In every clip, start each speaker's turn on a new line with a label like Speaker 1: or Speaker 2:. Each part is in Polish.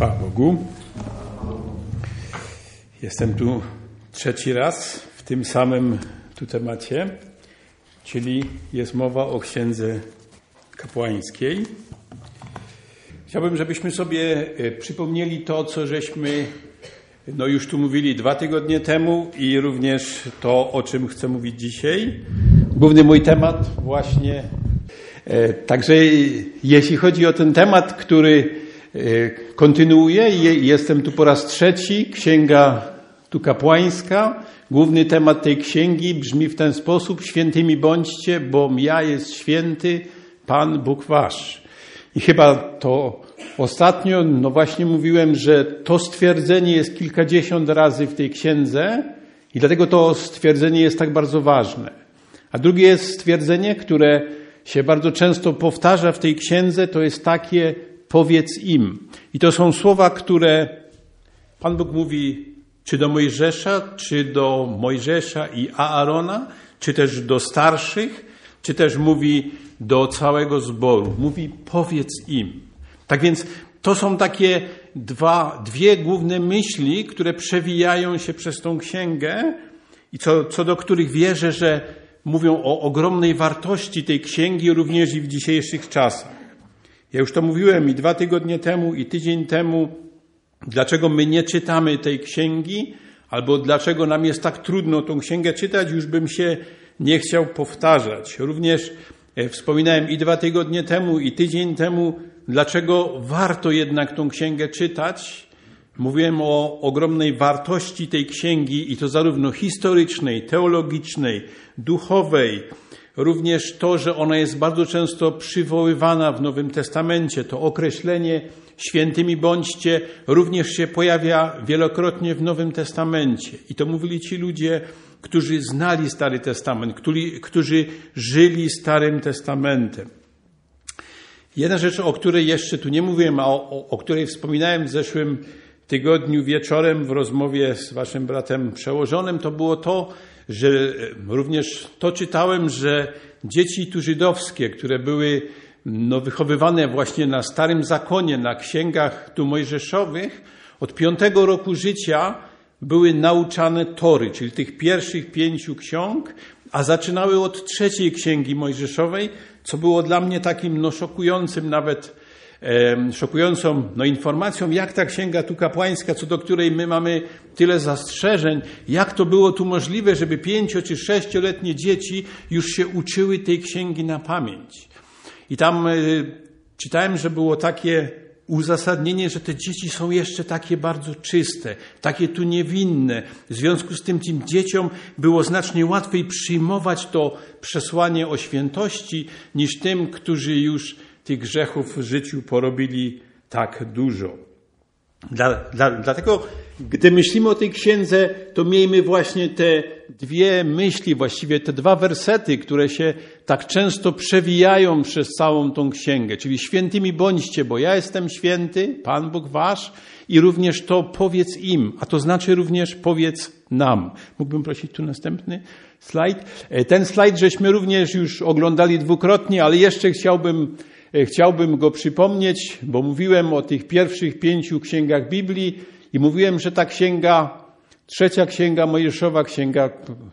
Speaker 1: Chwała Bogu. Jestem tu trzeci raz w tym samym tu temacie, czyli jest mowa o księdze kapłańskiej. Chciałbym, żebyśmy sobie przypomnieli to, co żeśmy już tu mówili 2 tygodnie temu i również to, o czym chcę mówić dzisiaj. Główny mój temat właśnie. Także jeśli chodzi o ten temat, który kontynuuję, jestem tu po raz trzeci, księga tu kapłańska. Główny temat tej księgi brzmi w ten sposób: świętymi bądźcie, bo ja jest święty Pan Bóg wasz. I chyba to ostatnio, właśnie mówiłem, że to stwierdzenie jest kilkadziesiąt razy w tej księdze i dlatego to stwierdzenie jest tak bardzo ważne. A drugie jest stwierdzenie, które się bardzo często powtarza w tej księdze, to jest takie: powiedz im. I to są słowa, które Pan Bóg mówi czy do Mojżesza, czy do Mojżesza i Aarona, czy też do starszych, czy też mówi do całego zboru. Mówi: powiedz im. Tak więc to są takie dwie główne myśli, które przewijają się przez tą księgę i co do których wierzę, że mówią o ogromnej wartości tej księgi również i w dzisiejszych czasach. Ja już to mówiłem i 2 tygodnie temu, i tydzień temu, dlaczego my nie czytamy tej księgi, albo dlaczego nam jest tak trudno tą księgę czytać, już bym się nie chciał powtarzać. Również wspominałem i 2 tygodnie temu, i tydzień temu, dlaczego warto jednak tą księgę czytać. Mówiłem o ogromnej wartości tej księgi i to zarówno historycznej, teologicznej, duchowej. Również to, że ona jest bardzo często przywoływana w Nowym Testamencie. To określenie świętymi bądźcie również się pojawia wielokrotnie w Nowym Testamencie. I to mówili ci ludzie, którzy znali Stary Testament, którzy żyli Starym Testamentem. Jedna rzecz, o której jeszcze tu nie mówiłem, a o której wspominałem w zeszłym tygodniu wieczorem w rozmowie z waszym bratem przełożonym, to było to, że również to czytałem, że dzieci tu żydowskie, które były wychowywane właśnie na Starym Zakonie, na księgach tu mojżeszowych, od 5 roku życia były nauczane Tory, czyli tych pierwszych 5 ksiąg, a zaczynały od 3 księgi mojżeszowej, co było dla mnie takim szokującym nawet, szokującą informacją, jak ta księga tu kapłańska, co do której my mamy tyle zastrzeżeń, jak to było tu możliwe, żeby 5- czy 6-letnie dzieci już się uczyły tej księgi na pamięć. I tam czytałem, że było takie uzasadnienie, że te dzieci są jeszcze takie bardzo czyste, takie tu niewinne. W związku z tym dzieciom było znacznie łatwiej przyjmować to przesłanie o świętości niż tym, którzy już tych grzechów w życiu porobili tak dużo. Dlatego, gdy myślimy o tej księdze, to miejmy właśnie te 2 myśli, właściwie te 2 wersety, które się tak często przewijają przez całą tą księgę. Czyli świętymi bądźcie, bo ja jestem święty, Pan Bóg wasz, i również to powiedz im, a to znaczy również powiedz nam. Mógłbym prosić tu następny slajd. Ten slajd żeśmy również już oglądali dwukrotnie, ale jeszcze chciałbym go przypomnieć, bo mówiłem o tych pierwszych 5 księgach Biblii i mówiłem, że ta księga, 3 księga Mojżeszowa, księga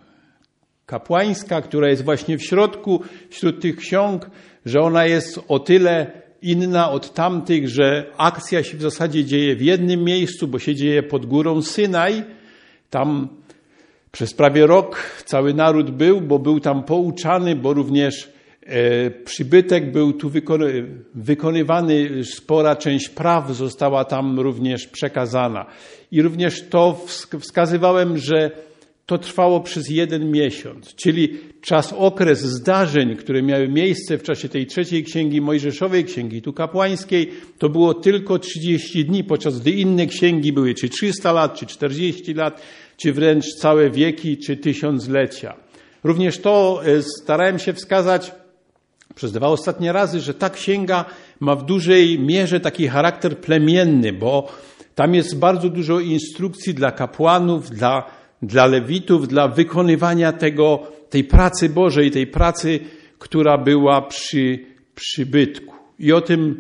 Speaker 1: kapłańska, która jest właśnie w środku, wśród tych ksiąg, że ona jest o tyle inna od tamtych, że akcja się w zasadzie dzieje w jednym miejscu, bo się dzieje pod górą Synaj. Tam przez prawie rok cały naród bo był tam pouczany, bo również przybytek był tu wykonywany, spora część praw została tam również przekazana. I również to wskazywałem, że to trwało przez 1 miesiąc, czyli okres zdarzeń, które miały miejsce w czasie tej 3 księgi mojżeszowej, księgi tu kapłańskiej, to było tylko 30 dni, podczas gdy inne księgi były czy 300 lat, czy 40 lat, czy wręcz całe wieki, czy tysiąclecia. Również to starałem się wskazać przez 2 ostatnie razy, że ta księga ma w dużej mierze taki charakter plemienny, bo tam jest bardzo dużo instrukcji dla kapłanów, dla lewitów, dla wykonywania tej pracy Bożej, tej pracy, która była przy przybytku. I o tym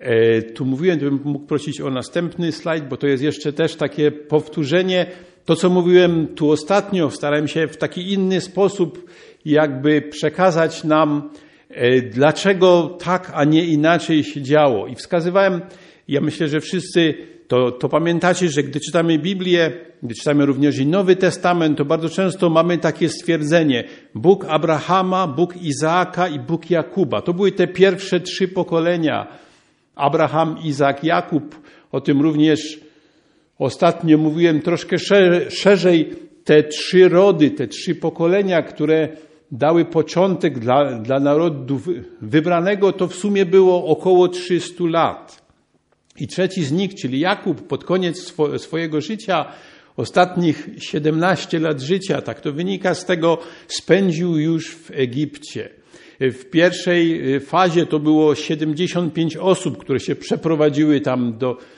Speaker 1: Tu mówiłem, gdybym mógł prosić o następny slajd, bo to jest jeszcze też takie powtórzenie. To, co mówiłem tu ostatnio, starałem się w taki inny sposób jakby przekazać nam, dlaczego tak, a nie inaczej się działo. I wskazywałem, ja myślę, że wszyscy to pamiętacie, że gdy czytamy Biblię, gdy czytamy również i Nowy Testament, to bardzo często mamy takie stwierdzenie: Bóg Abrahama, Bóg Izaaka i Bóg Jakuba. To były te pierwsze 3 pokolenia. Abraham, Izaak, Jakub. O tym również ostatnio mówiłem troszkę szerzej. Te 3 rody, te 3 pokolenia, które dały początek dla narodu wybranego, to w sumie było około 300 lat. I trzeci z nich, czyli Jakub, pod koniec swojego życia, ostatnich 17 lat życia, tak to wynika z tego, spędził już w Egipcie. W pierwszej fazie to było 75 osób, które się przeprowadziły tam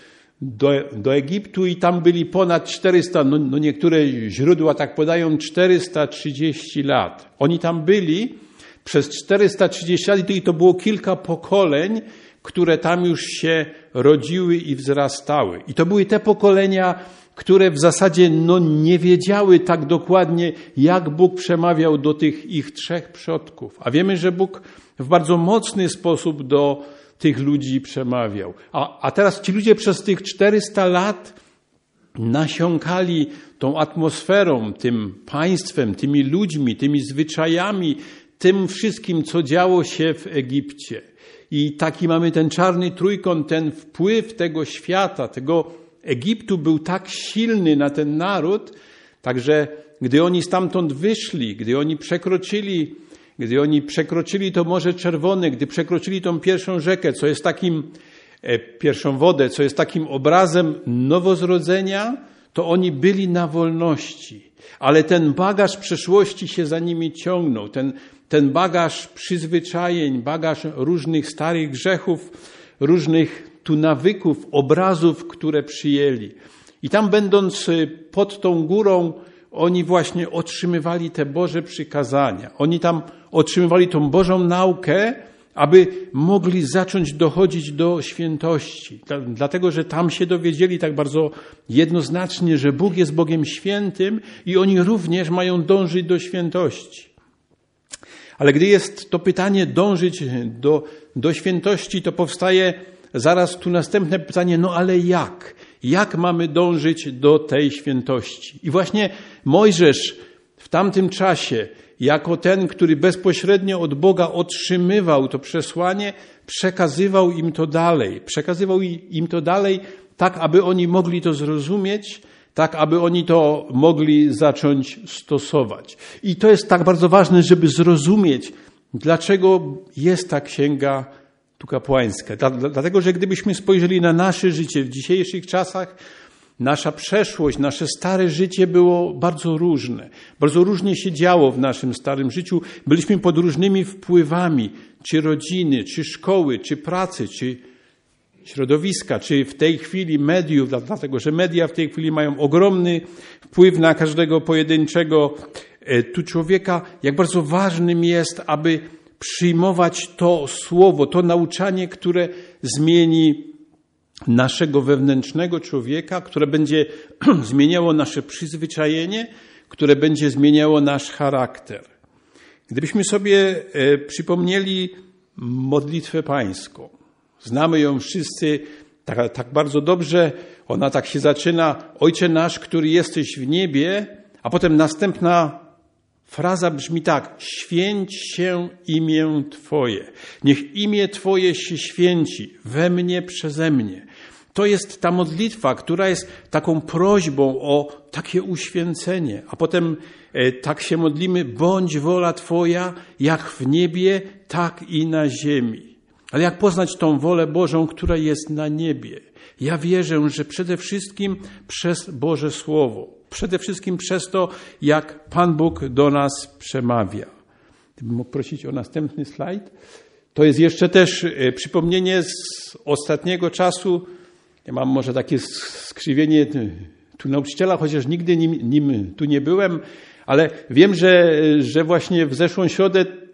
Speaker 1: do Egiptu i tam byli ponad 400, no niektóre źródła tak podają, 430 lat. Oni tam byli przez 430 lat i to było kilka pokoleń, które tam już się rodziły i wzrastały. I to były te pokolenia, które w zasadzie nie wiedziały tak dokładnie, jak Bóg przemawiał do tych ich 3 przodków. A wiemy, że Bóg w bardzo mocny sposób do tych ludzi przemawiał. A teraz ci ludzie przez tych 400 lat nasiąkali tą atmosferą, tym państwem, tymi ludźmi, tymi zwyczajami, tym wszystkim, co działo się w Egipcie. I taki mamy ten czarny trójkąt, ten wpływ tego świata, tego Egiptu był tak silny na ten naród, także gdy oni stamtąd wyszli, gdy oni przekroczyli to Morze Czerwone, gdy przekroczyli tą pierwszą rzekę, pierwszą wodę, co jest takim obrazem nowozrodzenia, to oni byli na wolności. Ale ten bagaż przeszłości się za nimi ciągnął, ten bagaż przyzwyczajeń, bagaż różnych starych grzechów, różnych tu nawyków, obrazów, które przyjęli. I tam będąc pod tą górą, oni właśnie otrzymywali te Boże przykazania. Oni tam otrzymywali tą Bożą naukę, aby mogli zacząć dochodzić do świętości. Dlatego, że tam się dowiedzieli tak bardzo jednoznacznie, że Bóg jest Bogiem świętym i oni również mają dążyć do świętości. Ale gdy jest to pytanie dążyć do świętości, to powstaje zaraz tu następne pytanie, ale jak? Jak mamy dążyć do tej świętości? I właśnie Mojżesz w tamtym czasie, jako ten, który bezpośrednio od Boga otrzymywał to przesłanie, przekazywał im to dalej. Przekazywał im to dalej tak, aby oni mogli to zrozumieć, tak, aby oni to mogli zacząć stosować. I to jest tak bardzo ważne, żeby zrozumieć, dlaczego jest ta księga tu kapłańska. Dlatego, że gdybyśmy spojrzeli na nasze życie w dzisiejszych czasach, nasza przeszłość, nasze stare życie było bardzo różne. Bardzo różnie się działo w naszym starym życiu. Byliśmy pod różnymi wpływami, czy rodziny, czy szkoły, czy pracy, czy środowiska, czy w tej chwili mediów, dlatego że media w tej chwili mają ogromny wpływ na każdego pojedynczego tu człowieka. Jak bardzo ważnym jest, aby przyjmować to słowo, to nauczanie, które zmieni naszego wewnętrznego człowieka, które będzie zmieniało nasze przyzwyczajenie, które będzie zmieniało nasz charakter. Gdybyśmy sobie przypomnieli modlitwę pańską, znamy ją wszyscy tak bardzo dobrze, ona tak się zaczyna: Ojcze nasz, który jesteś w niebie, a potem następna fraza brzmi tak: święć się imię Twoje. Niech imię Twoje się święci we mnie, przeze mnie. To jest ta modlitwa, która jest taką prośbą o takie uświęcenie. A potem tak się modlimy: bądź wola Twoja, jak w niebie, tak i na ziemi. Ale jak poznać tą wolę Bożą, która jest na niebie? Ja wierzę, że przede wszystkim przez Boże Słowo. Przede wszystkim przez to, jak Pan Bóg do nas przemawia. Gdybym mógł prosić o następny slajd. To jest jeszcze też przypomnienie z ostatniego czasu. Ja mam może takie skrzywienie tu nauczyciela, chociaż nigdy nim tu nie byłem, ale wiem, że właśnie w zeszłą środę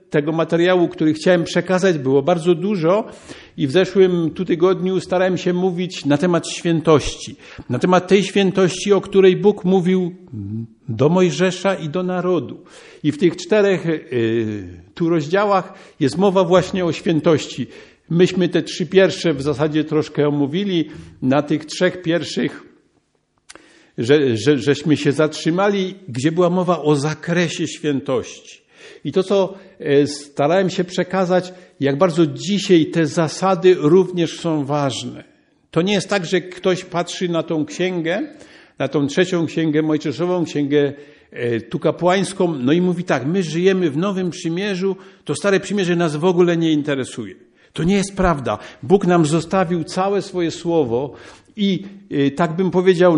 Speaker 1: tego materiału, który chciałem przekazać, było bardzo dużo i w zeszłym tygodniu starałem się mówić na temat świętości. Na temat tej świętości, o której Bóg mówił do Mojżesza i do narodu. I w tych 4 tu rozdziałach jest mowa właśnie o świętości. Myśmy te 3 pierwsze w zasadzie troszkę omówili. Na tych 3 pierwszych żeśmy się zatrzymali, gdzie była mowa o zakresie świętości. I to, co starałem się przekazać, jak bardzo dzisiaj te zasady również są ważne. To nie jest tak, że ktoś patrzy na tą księgę, na tą 3 księgę Mojżeszową, księgę tu kapłańską, no i mówi tak, my żyjemy w Nowym Przymierzu, to Stare Przymierze nas w ogóle nie interesuje. To nie jest prawda. Bóg nam zostawił całe swoje słowo i tak bym powiedział,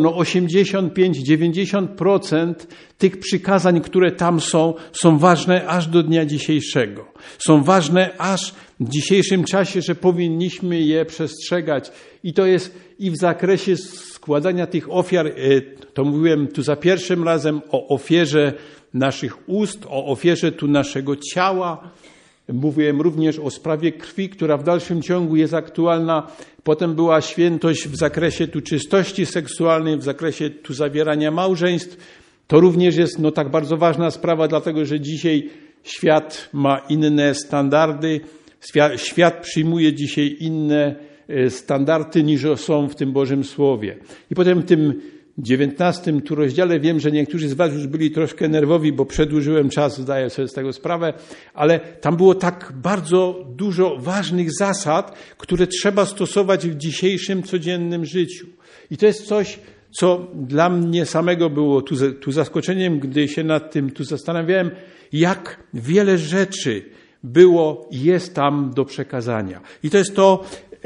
Speaker 1: 85-90% tych przykazań, które tam są ważne aż do dnia dzisiejszego. Są ważne aż w dzisiejszym czasie, że powinniśmy je przestrzegać. I to jest i w zakresie składania tych ofiar, to mówiłem tu za pierwszym razem o ofierze naszych ust, o ofierze tu naszego ciała. Mówiłem również o sprawie krwi, która w dalszym ciągu jest aktualna. Potem była świętość w zakresie tu czystości seksualnej, w zakresie tu zawierania małżeństw. To również jest tak bardzo ważna sprawa, dlatego że dzisiaj świat ma inne standardy. Świat przyjmuje dzisiaj inne standardy niż są w tym Bożym Słowie. I potem w tym 19 tu rozdziale wiem, że niektórzy z was już byli troszkę nerwowi, bo przedłużyłem czas, zdaję sobie z tego sprawę, ale tam było tak bardzo dużo ważnych zasad, które trzeba stosować w dzisiejszym codziennym życiu. I to jest coś, co dla mnie samego było tu zaskoczeniem, gdy się nad tym tu zastanawiałem, jak wiele rzeczy było i jest tam do przekazania. I to jest to,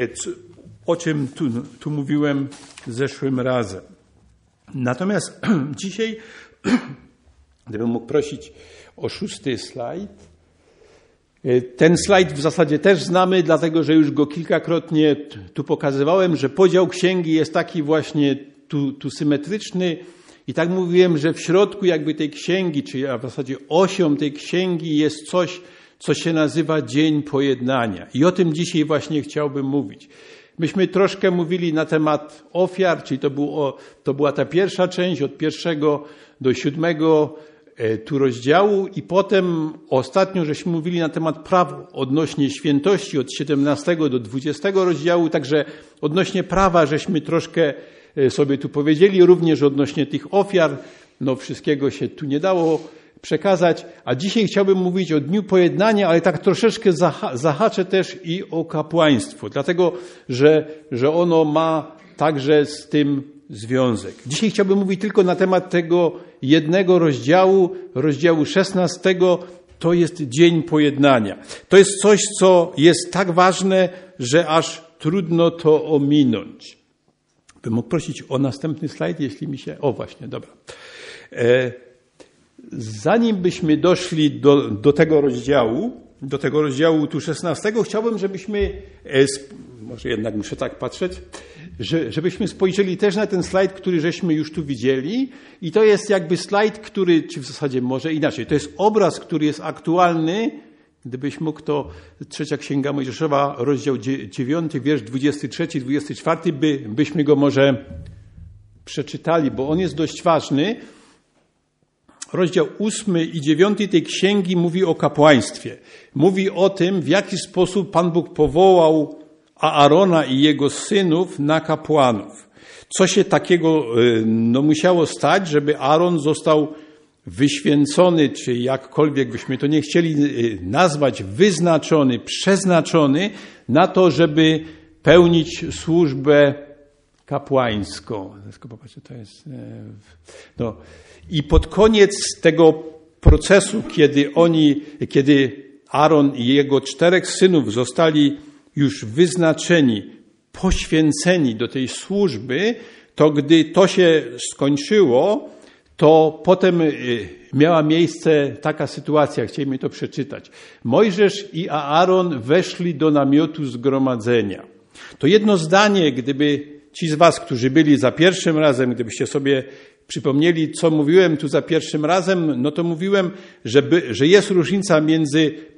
Speaker 1: o czym tu mówiłem zeszłym razem. Natomiast dzisiaj, gdybym mógł prosić o 6. slajd. Ten slajd w zasadzie też znamy, dlatego że już go kilkakrotnie tu pokazywałem, że podział księgi jest taki właśnie tu symetryczny. I tak mówiłem, że w środku jakby tej księgi, czyli w zasadzie osią tej księgi jest coś, co się nazywa Dzień Pojednania. I o tym dzisiaj właśnie chciałbym mówić. Myśmy troszkę mówili na temat ofiar, czyli to była ta pierwsza część od 1 do 7 tu rozdziału i potem ostatnio żeśmy mówili na temat praw odnośnie świętości od 17 do 20 rozdziału, także odnośnie prawa żeśmy troszkę sobie tu powiedzieli, również odnośnie tych ofiar, wszystkiego się tu nie dało przekazać, a dzisiaj chciałbym mówić o Dniu Pojednania, ale tak troszeczkę zahaczę też i o kapłaństwo, dlatego, że ono ma także z tym związek. Dzisiaj chciałbym mówić tylko na temat tego jednego rozdziału 16, to jest Dzień Pojednania. To jest coś, co jest tak ważne, że aż trudno to ominąć. Bym mógł prosić o następny slajd, jeśli mi się... O właśnie, dobra. Zanim byśmy doszli do tego rozdziału tu 16, chciałbym, żebyśmy, może jednak muszę tak patrzeć, żebyśmy spojrzeli też na ten slajd, który żeśmy już tu widzieli i to jest jakby slajd, który, czy w zasadzie może inaczej, to jest obraz, który jest aktualny, gdybyś mógł to 3 Księga Mojżeszowa, rozdział 9, wiersz 23-24, byśmy go może przeczytali, bo on jest dość ważny. Rozdział 8 i 9 tej księgi mówi o kapłaństwie. Mówi o tym, w jaki sposób Pan Bóg powołał Aarona i jego synów na kapłanów. Co się takiego musiało stać, żeby Aaron został wyświęcony, czy jakkolwiek byśmy to nie chcieli nazwać, wyznaczony, przeznaczony na to, żeby pełnić służbę kapłańską. Popatrzcie, to jest... I pod koniec tego procesu, kiedy Aaron i jego 4 synów zostali już wyznaczeni, poświęceni do tej służby, to gdy to się skończyło, to potem miała miejsce taka sytuacja, chcielibyśmy to przeczytać. Mojżesz i Aaron weszli do namiotu zgromadzenia. To jedno zdanie, gdyby ci z was, którzy byli za pierwszym razem, gdybyście sobie przypomnieli, co mówiłem tu za pierwszym razem, to mówiłem, że jest różnica między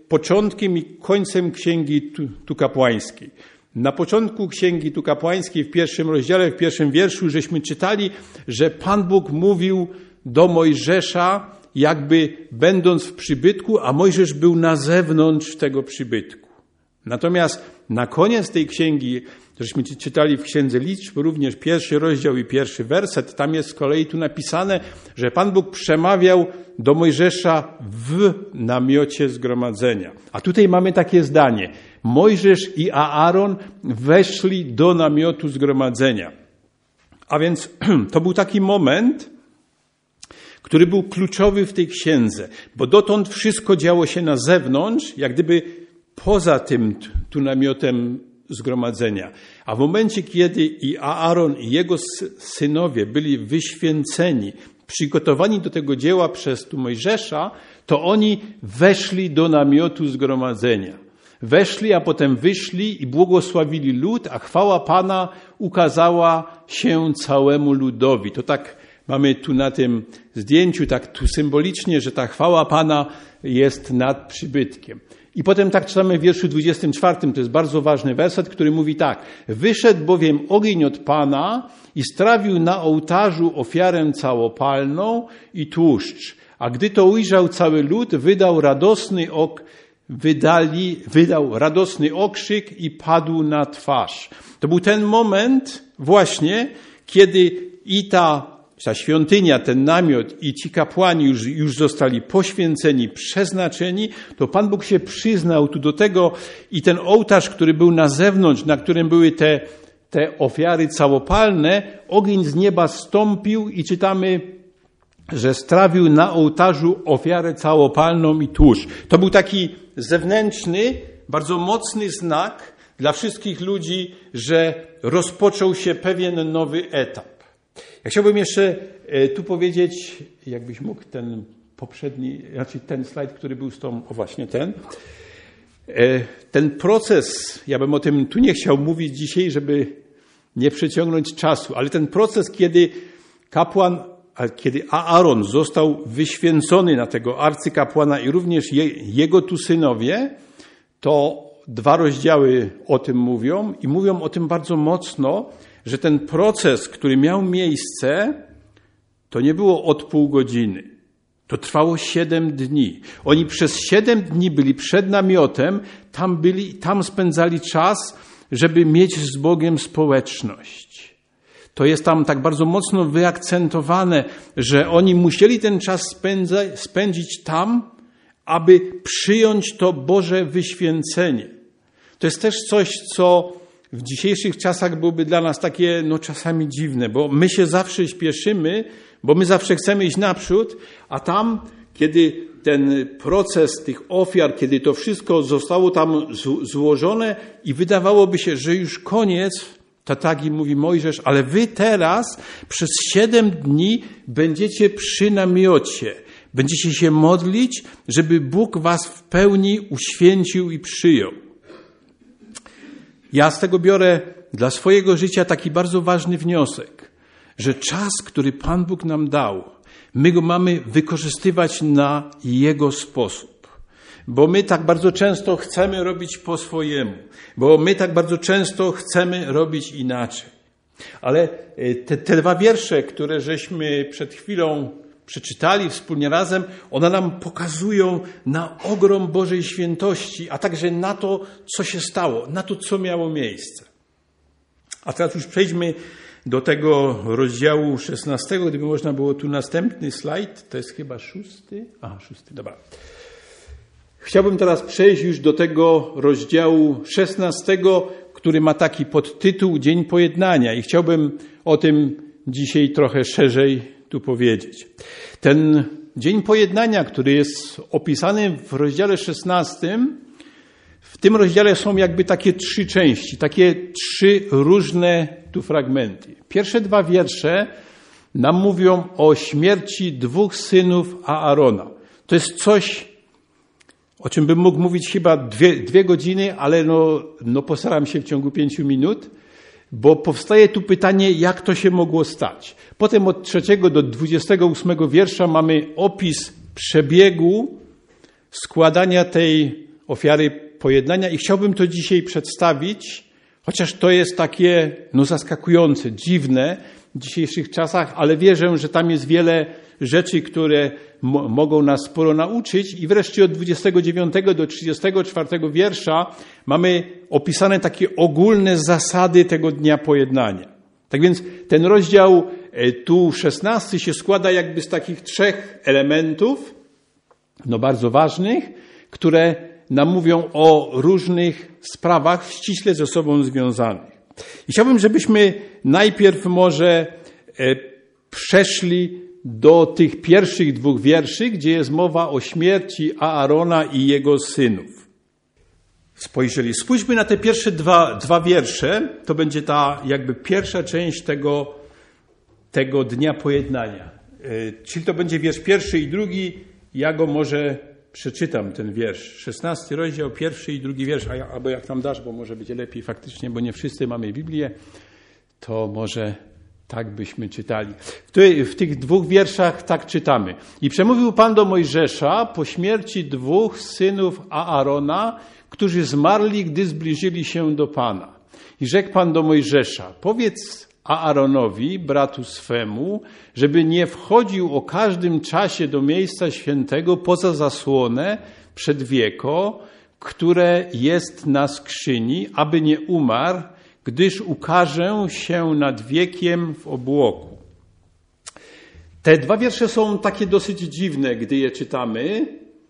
Speaker 1: początkiem i końcem Księgi tu Kapłańskiej. Na początku Księgi tu Kapłańskiej, w 1 rozdziale, w 1 wierszu, żeśmy czytali, że Pan Bóg mówił do Mojżesza, jakby będąc w przybytku, a Mojżesz był na zewnątrz tego przybytku. Natomiast na koniec tej księgi, żeśmy czytali w Księdze Liczb, również 1 rozdział i 1 werset, tam jest z kolei tu napisane, że Pan Bóg przemawiał do Mojżesza w namiocie zgromadzenia. A tutaj mamy takie zdanie. Mojżesz i Aaron weszli do namiotu zgromadzenia. A więc to był taki moment, który był kluczowy w tej księdze, bo dotąd wszystko działo się na zewnątrz, jak gdyby poza tym tu namiotem zgromadzenia. A w momencie, kiedy i Aaron i jego synowie byli wyświęceni, przygotowani do tego dzieła przez tu Mojżesza, to oni weszli do namiotu zgromadzenia. Weszli, a potem wyszli i błogosławili lud, a chwała Pana ukazała się całemu ludowi. To tak mamy tu na tym zdjęciu, tak tu symbolicznie, że ta chwała Pana jest nad przybytkiem. I potem tak czytamy w wierszu 24, to jest bardzo ważny werset, który mówi tak. Wyszedł bowiem ogień od Pana i strawił na ołtarzu ofiarę całopalną i tłuszcz. A gdy to ujrzał cały lud, wydał radosny okrzyk i padł na twarz. To był ten moment właśnie, kiedy i ta świątynia, ten namiot i ci kapłani już zostali poświęceni, przeznaczeni, to Pan Bóg się przyznał tu do tego i ten ołtarz, który był na zewnątrz, na którym były te ofiary całopalne, ogień z nieba zstąpił i czytamy, że strawił na ołtarzu ofiarę całopalną i tłuszcz. To był taki zewnętrzny, bardzo mocny znak dla wszystkich ludzi, że rozpoczął się pewien nowy etap. Ja chciałbym jeszcze tu powiedzieć, jakbyś mógł ten poprzedni, znaczy ten slajd, który był z tą, o właśnie ten proces, ja bym o tym tu nie chciał mówić dzisiaj, żeby nie przeciągnąć czasu, ale ten proces, kiedy Aaron został wyświęcony na tego arcykapłana i również jego tu synowie, to 2 rozdziały o tym mówią i mówią o tym bardzo mocno, że ten proces, który miał miejsce, to nie było od pół godziny. To trwało 7 dni. Oni przez 7 dni byli przed namiotem, tam spędzali czas, żeby mieć z Bogiem społeczność. To jest tam tak bardzo mocno wyakcentowane, że oni musieli ten czas spędzić tam, aby przyjąć to Boże wyświęcenie. To jest też coś, co w dzisiejszych czasach byłoby dla nas takie czasami dziwne, bo my się zawsze śpieszymy, bo my zawsze chcemy iść naprzód, a tam, kiedy ten proces tych ofiar, kiedy to wszystko zostało tam złożone i wydawałoby się, że już koniec, to tak im mówi Mojżesz, ale wy teraz przez 7 dni będziecie przy namiocie. Będziecie się modlić, żeby Bóg was w pełni uświęcił i przyjął. Ja z tego biorę dla swojego życia taki bardzo ważny wniosek, że czas, który Pan Bóg nam dał, my go mamy wykorzystywać na Jego sposób. Bo my tak bardzo często chcemy robić po swojemu, bo my tak bardzo często chcemy robić inaczej. Ale te 2 wiersze, które żeśmy przed chwilą przeczytali wspólnie razem, one nam pokazują na ogrom Bożej świętości, a także na to, co się stało, na to, co miało miejsce. A teraz już przejdźmy do tego rozdziału 16, gdyby można było tu następny slajd, to jest chyba 6. Aha, 6, dobra. Chciałbym teraz przejść już do tego rozdziału 16, który ma taki podtytuł Dzień Pojednania i chciałbym o tym dzisiaj trochę szerzej tu powiedzieć. Ten Dzień Pojednania, który jest opisany w rozdziale 16, w tym rozdziale są jakby takie 3 części, takie 3 różne tu fragmenty. Pierwsze 2 wiersze nam mówią o śmierci 2 synów Aarona. To jest coś, o czym bym mógł mówić chyba 2 godziny, ale postaram się w ciągu 5 minut, bo powstaje tu pytanie, jak to się mogło stać. Potem od 3 do 28 wiersza mamy opis przebiegu składania tej ofiary pojednania i chciałbym to dzisiaj przedstawić, chociaż to jest takie zaskakujące, dziwne w dzisiejszych czasach, ale wierzę, że tam jest wiele rzeczy, które mogą nas sporo nauczyć. I wreszcie od 29 do 34 wiersza mamy opisane takie ogólne zasady tego dnia pojednania. Tak więc ten rozdział tu 16 się składa jakby z takich 3 elementów, bardzo ważnych, które nam mówią o różnych sprawach ściśle ze sobą związanych. I chciałbym, żebyśmy najpierw może przeszli do tych pierwszych 2 wierszy, gdzie jest mowa o śmierci Aarona i jego synów. Spójrzmy na te pierwsze dwa wiersze. To będzie ta jakby pierwsza część tego dnia pojednania. Czyli to będzie wiersz 1 i 2. Ja go może przeczytam, ten wiersz. 16 rozdział, 1 i 2 wiersz. Albo jak nam dasz, bo może będzie lepiej faktycznie, bo nie wszyscy mamy Biblię, to może tak byśmy czytali. W tych 2 wierszach tak czytamy. I przemówił Pan do Mojżesza po śmierci 2 synów Aarona, którzy zmarli, gdy zbliżyli się do Pana. I rzekł Pan do Mojżesza: powiedz Aaronowi, bratu swemu, żeby nie wchodził o każdym czasie do miejsca świętego poza zasłonę przedwieko, które jest na skrzyni, aby nie umarł, gdyż ukażę się nad wiekiem w obłoku. Te 2 wiersze są takie dosyć dziwne, gdy je czytamy.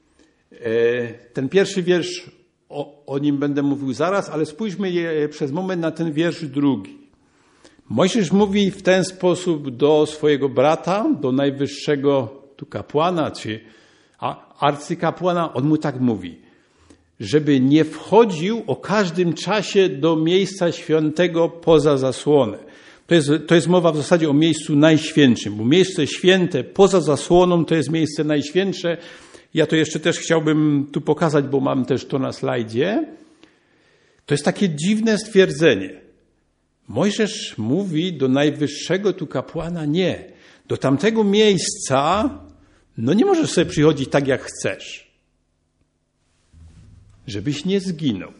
Speaker 1: Ten pierwszy wiersz, o nim będę mówił zaraz, ale spójrzmy przez moment na ten wiersz 2. Mojżesz mówi w ten sposób do swojego brata, do najwyższego tu kapłana, czy arcykapłana. On mu tak mówi, żeby nie wchodził o każdym czasie do miejsca świętego poza zasłonę. To jest mowa w zasadzie o miejscu najświętszym, bo miejsce święte poza zasłoną to jest miejsce najświętsze. Ja to jeszcze też chciałbym tu pokazać, bo mam też to na slajdzie. To jest takie dziwne stwierdzenie. Mojżesz mówi do najwyższego tu kapłana: nie, do tamtego miejsca nie możesz sobie przychodzić tak, jak chcesz, żebyś nie zginął.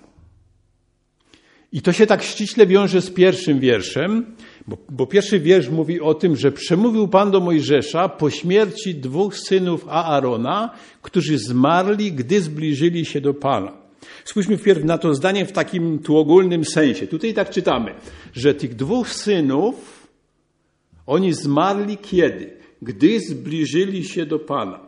Speaker 1: I to się tak ściśle wiąże z pierwszym wierszem, bo pierwszy wiersz mówi o tym, że przemówił Pan do Mojżesza po śmierci 2 synów Aarona, którzy zmarli, gdy zbliżyli się do Pana. Spójrzmy wpierw na to zdanie w takim tu ogólnym sensie. Tutaj tak czytamy, że tych 2 synów, oni zmarli kiedy? Gdy zbliżyli się do Pana.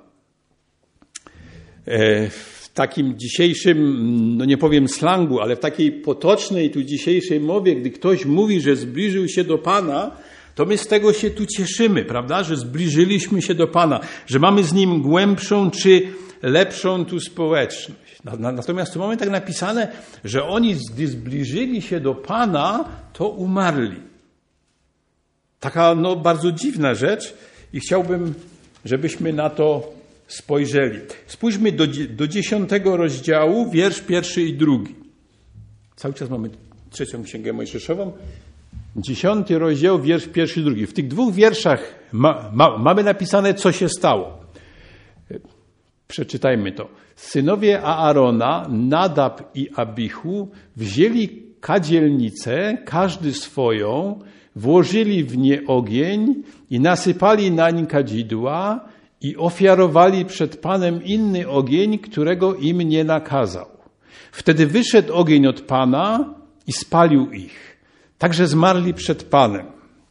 Speaker 1: W takim dzisiejszym, nie powiem slangu, ale w takiej potocznej tu dzisiejszej mowie, gdy ktoś mówi, że zbliżył się do Pana, to my z tego się tu cieszymy, prawda? Że zbliżyliśmy się do Pana, że mamy z Nim głębszą czy lepszą tu społeczność. Natomiast tu mamy tak napisane, że oni, gdy zbliżyli się do Pana, to umarli. Taka bardzo dziwna rzecz i chciałbym, żebyśmy na to spojrzeli. Spójrzmy do 10 rozdziału, wiersz 1 i 2. Cały czas mamy 3 Księgę Mojżeszową. 10 rozdział, wiersz 1 i 2. W tych 2 wierszach mamy napisane, co się stało. Przeczytajmy to. Synowie Aarona, Nadab i Abichu, wzięli kadzielnicę, każdy swoją, włożyli w nie ogień i nasypali nań kadzidła i ofiarowali przed Panem inny ogień, którego im nie nakazał. Wtedy wyszedł ogień od Pana i spalił ich. Także zmarli przed Panem.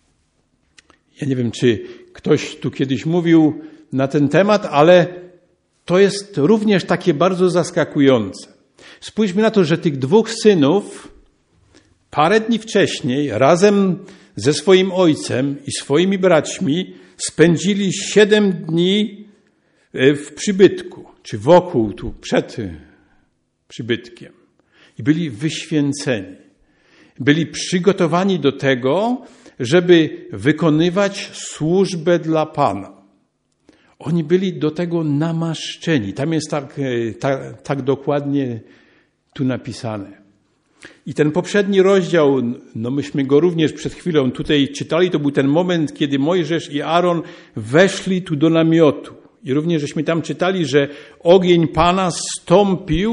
Speaker 1: Ja nie wiem, czy ktoś tu kiedyś mówił na ten temat, ale to jest również takie bardzo zaskakujące. Spójrzmy na to, że tych 2 synów parę dni wcześniej razem ze swoim ojcem i swoimi braćmi spędzili 7 dni w przybytku, czy wokół, tu przed przybytkiem. I byli wyświęceni. Byli przygotowani do tego, żeby wykonywać służbę dla Pana. Oni byli do tego namaszczeni. Tam jest tak dokładnie tu napisane. I ten poprzedni rozdział, myśmy go również przed chwilą tutaj czytali, to był ten moment, kiedy Mojżesz i Aaron weszli tu do namiotu. I również żeśmy tam czytali, że ogień Pana zstąpił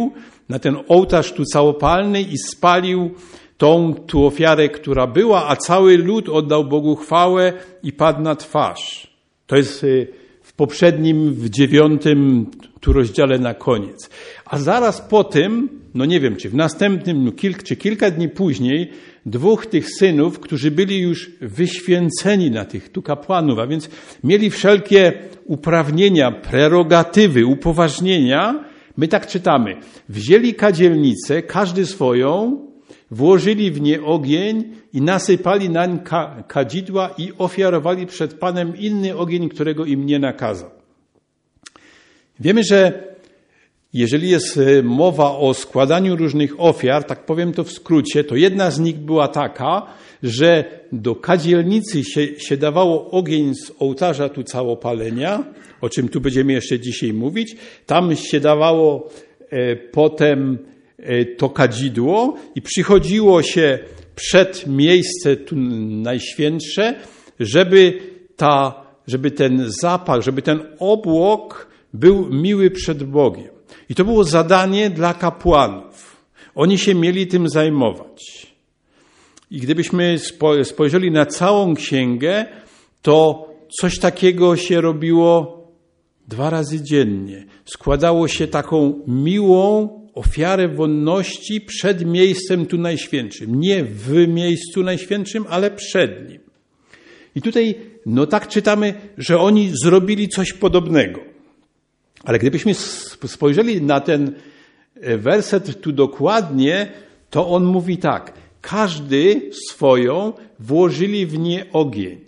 Speaker 1: na ten ołtarz tu całopalny i spalił tą tu ofiarę, która była, a cały lud oddał Bogu chwałę i padł na twarz. To jest w poprzednim, w 9 tu rozdziale na koniec. A zaraz po tym, no nie wiem, czy w następnym, czy kilka dni później, 2 tych synów, którzy byli już wyświęceni na tych tu kapłanów, a więc mieli wszelkie uprawnienia, prerogatywy, upoważnienia, my tak czytamy, wzięli kadzielnicę, każdy swoją, włożyli w nie ogień i nasypali nań kadzidła i ofiarowali przed Panem inny ogień, którego im nie nakazał. Wiemy, że jeżeli jest mowa o składaniu różnych ofiar, tak powiem to w skrócie, to jedna z nich była taka, że do kadzielnicy się dawało ogień z ołtarza tu całopalenia, o czym tu będziemy jeszcze dzisiaj mówić. Tam się dawało potem to kadzidło i przychodziło się przed miejsce tu najświętsze, żeby ten zapach, żeby ten obłok był miły przed Bogiem. I to było zadanie dla kapłanów. Oni się mieli tym zajmować. I gdybyśmy spojrzeli na całą księgę, to coś takiego się robiło 2 razy dziennie. Składało się taką miłą ofiarę wonności przed miejscem tu najświętszym. Nie w miejscu najświętszym, ale przed nim. I tutaj, no tak czytamy, że oni zrobili coś podobnego. Ale gdybyśmy spojrzeli na ten werset tu dokładnie, to on mówi tak. Każdy swoją włożyli w nie ogień.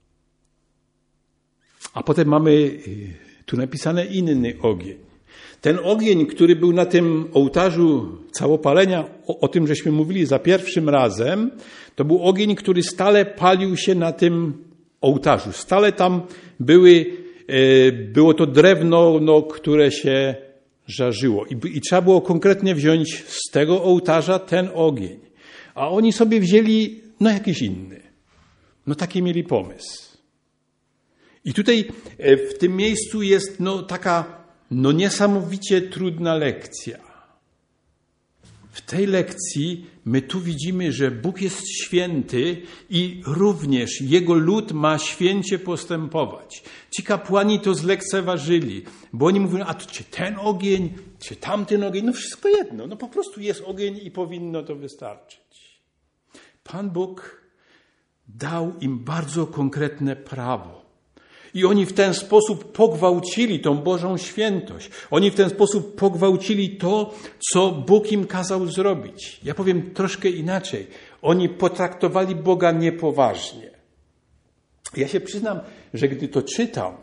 Speaker 1: A potem mamy tu napisane inny ogień. Ten ogień, który był na tym ołtarzu całopalenia, o tym żeśmy mówili za pierwszym razem, to był ogień, który stale palił się na tym ołtarzu. Stale tam było to drewno, które się żarzyło. I trzeba było konkretnie wziąć z tego ołtarza ten ogień. A oni sobie wzięli, jakiś inny. Taki mieli pomysł. I tutaj w tym miejscu jest taka niesamowicie trudna lekcja. W tej lekcji my tu widzimy, że Bóg jest święty i również Jego lud ma święcie postępować. Ci kapłani to zlekceważyli, bo oni mówią, a to czy ten ogień, czy tamten ogień, wszystko jedno. Po prostu jest ogień i powinno to wystarczyć. Pan Bóg dał im bardzo konkretne prawo. I oni w ten sposób pogwałcili tą Bożą świętość. Oni w ten sposób pogwałcili to, co Bóg im kazał zrobić. Ja powiem troszkę inaczej. Oni potraktowali Boga niepoważnie. Ja się przyznam, że gdy to czytam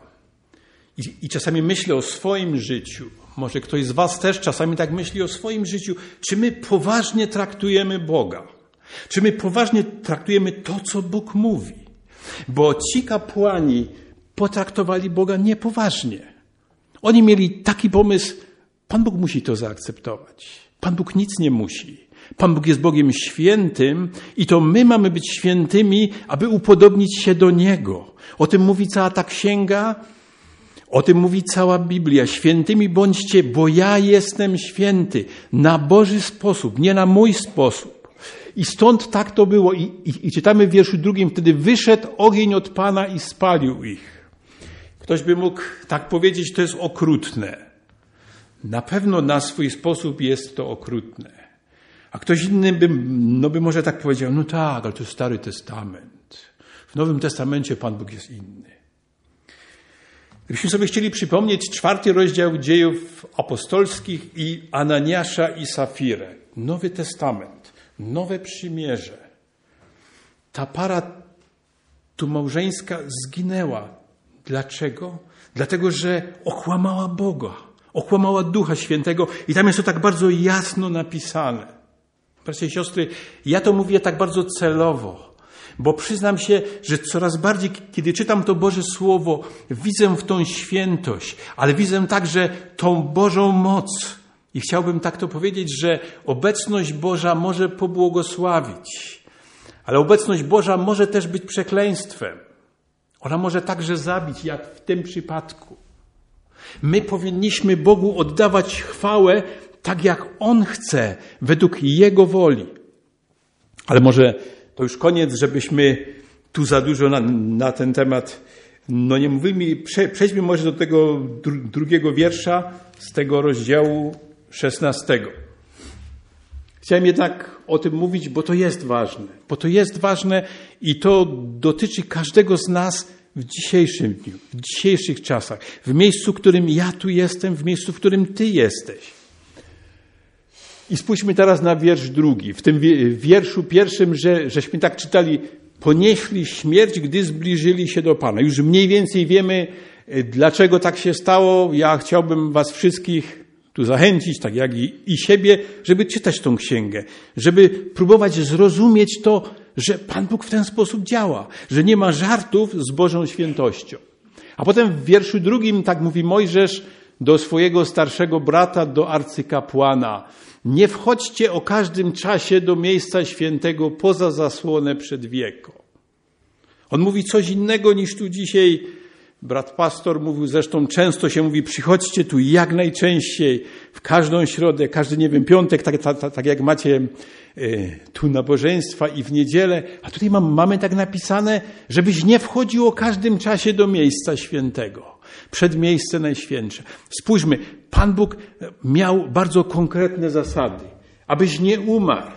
Speaker 1: i czasami myślę o swoim życiu, może ktoś z was też czasami tak myśli o swoim życiu, czy my poważnie traktujemy Boga? Czy my poważnie traktujemy to, co Bóg mówi? Bo ci kapłani potraktowali Boga niepoważnie. Oni mieli taki pomysł, Pan Bóg musi to zaakceptować. Pan Bóg nic nie musi. Pan Bóg jest Bogiem świętym i to my mamy być świętymi, aby upodobnić się do Niego. O tym mówi cała ta księga, o tym mówi cała Biblia. Świętymi bądźcie, bo ja jestem święty. Na Boży sposób, nie na mój sposób. I stąd tak to było. I czytamy w wierszu 2, wtedy wyszedł ogień od Pana i spalił ich. Ktoś by mógł tak powiedzieć, to jest okrutne. Na pewno na swój sposób jest to okrutne. A ktoś inny by może tak powiedział, tak, ale to jest Stary Testament. W Nowym Testamencie Pan Bóg jest inny. Gdybyśmy sobie chcieli przypomnieć 4 rozdział Dziejów Apostolskich i Ananiasza i Safirę. Nowy Testament, Nowe Przymierze. Ta para tu małżeńska zginęła. Dlaczego? Dlatego, że okłamała Boga, okłamała Ducha Świętego i tam jest to tak bardzo jasno napisane. Bracia i siostry, ja to mówię tak bardzo celowo, bo przyznam się, że coraz bardziej, kiedy czytam to Boże Słowo, widzę w tą świętość, ale widzę także tą Bożą moc. I chciałbym tak to powiedzieć, że obecność Boża może pobłogosławić, ale obecność Boża może też być przekleństwem. Ona może także zabić, jak w tym przypadku. My powinniśmy Bogu oddawać chwałę tak jak On chce, według Jego woli. Ale może to już koniec, żebyśmy tu za dużo na ten temat nie mówili. Przejdźmy może do tego drugiego wiersza z tego rozdziału 16. Chciałem jednak o tym mówić, bo to jest ważne. Bo to jest ważne i to dotyczy każdego z nas w dzisiejszym dniu, w dzisiejszych czasach. W miejscu, w którym ja tu jestem, w miejscu, w którym Ty jesteś. I spójrzmy teraz na wiersz drugi. W tym wierszu pierwszym, żeśmy tak czytali, ponieśli śmierć, gdy zbliżyli się do Pana. Już mniej więcej wiemy, dlaczego tak się stało. Ja chciałbym was wszystkich tu zachęcić, tak jak i siebie, żeby czytać tą księgę, żeby próbować zrozumieć to, że Pan Bóg w ten sposób działa, że nie ma żartów z Bożą świętością. A potem w wierszu drugim tak mówi Mojżesz do swojego starszego brata, do arcykapłana: nie wchodźcie o każdym czasie do miejsca świętego poza zasłonę przedwieko. On mówi coś innego niż tu dzisiaj brat pastor mówił, zresztą często się mówi, przychodźcie tu jak najczęściej, w każdą środę, każdy, piątek, tak jak macie tu nabożeństwa i w niedzielę. A tutaj mamy tak napisane, żebyś nie wchodził o każdym czasie do miejsca świętego, przed miejsce najświętsze. Spójrzmy, Pan Bóg miał bardzo konkretne zasady, abyś nie umarł,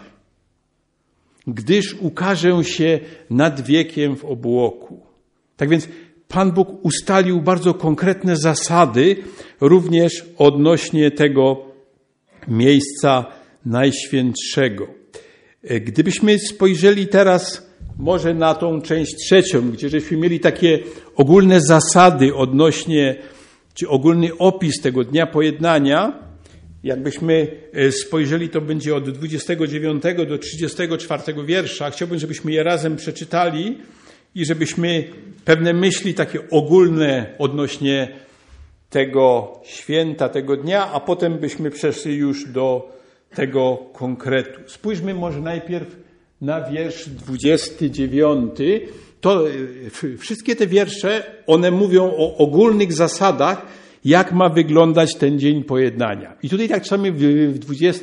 Speaker 1: gdyż ukażę się nad wiekiem w obłoku. Tak więc Pan Bóg ustalił bardzo konkretne zasady również odnośnie tego miejsca najświętszego. Gdybyśmy spojrzeli teraz może na tą część trzecią, gdzie żeśmy mieli takie ogólne zasady odnośnie, czy ogólny opis tego Dnia Pojednania, jakbyśmy spojrzeli, to będzie od 29 do 34 wiersza. Chciałbym, żebyśmy je razem przeczytali i żebyśmy pewne myśli takie ogólne odnośnie tego święta, tego dnia, a potem byśmy przeszli już do tego konkretu. Spójrzmy może najpierw na wiersz 29. To wszystkie te wiersze, one mówią o ogólnych zasadach, jak ma wyglądać ten dzień pojednania. I tutaj tak czytamy w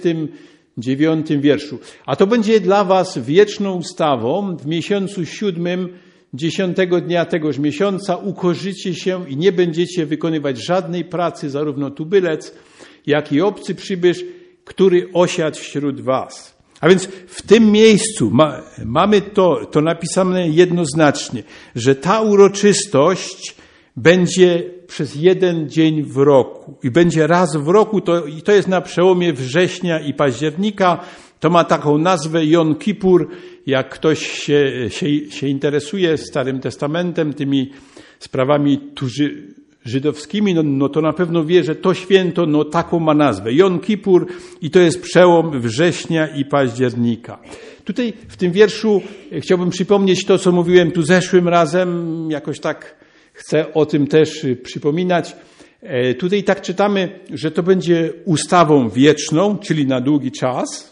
Speaker 1: 29 wierszu. A to będzie dla was wieczną ustawą w miesiącu 7, 10 dnia tegoż miesiąca ukorzycie się i nie będziecie wykonywać żadnej pracy, zarówno tubylec, jak i obcy przybysz, który osiadł wśród was. A więc w tym miejscu mamy to napisane jednoznacznie, że ta uroczystość będzie przez jeden dzień w roku i będzie raz w roku, i to jest na przełomie września i października. To ma taką nazwę Jom Kippur. Jak ktoś się interesuje Starym Testamentem, tymi sprawami żydowskimi, no to na pewno wie, że to święto taką ma nazwę. Jom Kippur i to jest przełom września i października. Tutaj w tym wierszu chciałbym przypomnieć to, co mówiłem tu zeszłym razem. Jakoś tak chcę o tym też przypominać. Tutaj tak czytamy, że to będzie ustawą wieczną, czyli na długi czas.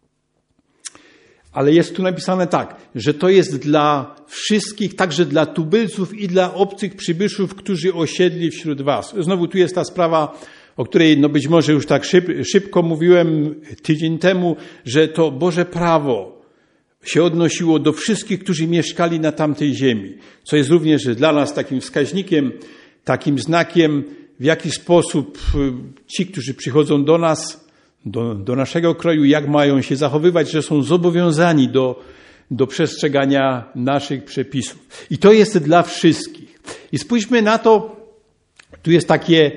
Speaker 1: Ale jest tu napisane tak, że to jest dla wszystkich, także dla tubylców i dla obcych przybyszów, którzy osiedli wśród was. Znowu tu jest ta sprawa, o której być może już tak szybko mówiłem tydzień temu, że to Boże prawo się odnosiło do wszystkich, którzy mieszkali na tamtej ziemi. Co jest również dla nas takim wskaźnikiem, takim znakiem, w jaki sposób ci, którzy przychodzą do nas, do naszego kraju, jak mają się zachowywać, że są zobowiązani do przestrzegania naszych przepisów. I to jest dla wszystkich. I spójrzmy na to, tu jest takie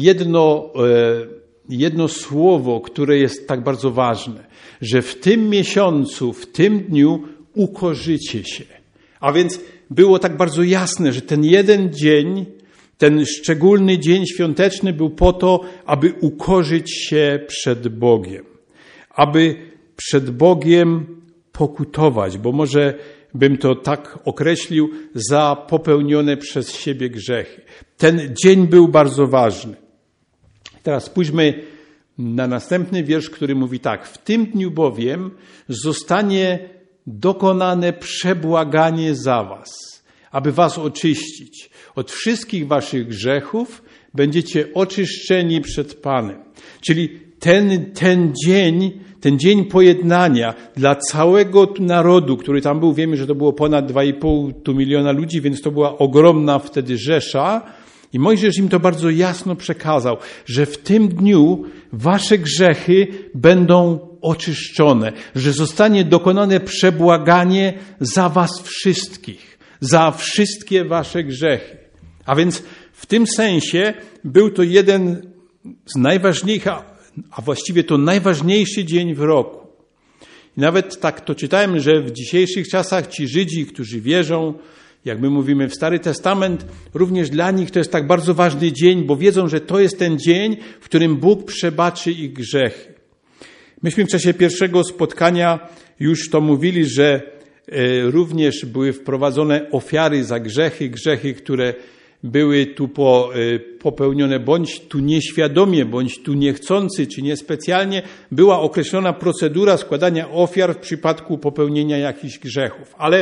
Speaker 1: jedno słowo, które jest tak bardzo ważne, że w tym miesiącu, w tym dniu ukorzycie się. A więc było tak bardzo jasne, że ten jeden dzień, ten szczególny dzień świąteczny był po to, aby ukorzyć się przed Bogiem. Aby przed Bogiem pokutować, bo może bym to tak określił, za popełnione przez siebie grzechy. Ten dzień był bardzo ważny. Teraz spójrzmy na następny wiersz, który mówi tak. W tym dniu bowiem zostanie dokonane przebłaganie za was, aby was oczyścić. Od wszystkich waszych grzechów będziecie oczyszczeni przed Panem. Czyli ten dzień pojednania dla całego narodu, który tam był, wiemy, że to było ponad 2,5 miliona ludzi, więc to była ogromna wtedy rzesza. I Mojżesz im to bardzo jasno przekazał, że w tym dniu wasze grzechy będą oczyszczone, że zostanie dokonane przebłaganie za was wszystkich, za wszystkie wasze grzechy. A więc w tym sensie był to jeden z najważniejszych, a właściwie to najważniejszy dzień w roku. I nawet tak to czytałem, że w dzisiejszych czasach ci Żydzi, którzy wierzą, jak my mówimy w Stary Testament, również dla nich to jest tak bardzo ważny dzień, bo wiedzą, że to jest ten dzień, w którym Bóg przebaczy ich grzechy. Myśmy w czasie pierwszego spotkania już to mówili, że również były wprowadzone ofiary za grzechy, które były tu popełnione bądź tu nieświadomie, bądź tu niechcący, czy niespecjalnie. Była określona procedura składania ofiar w przypadku popełnienia jakichś grzechów. Ale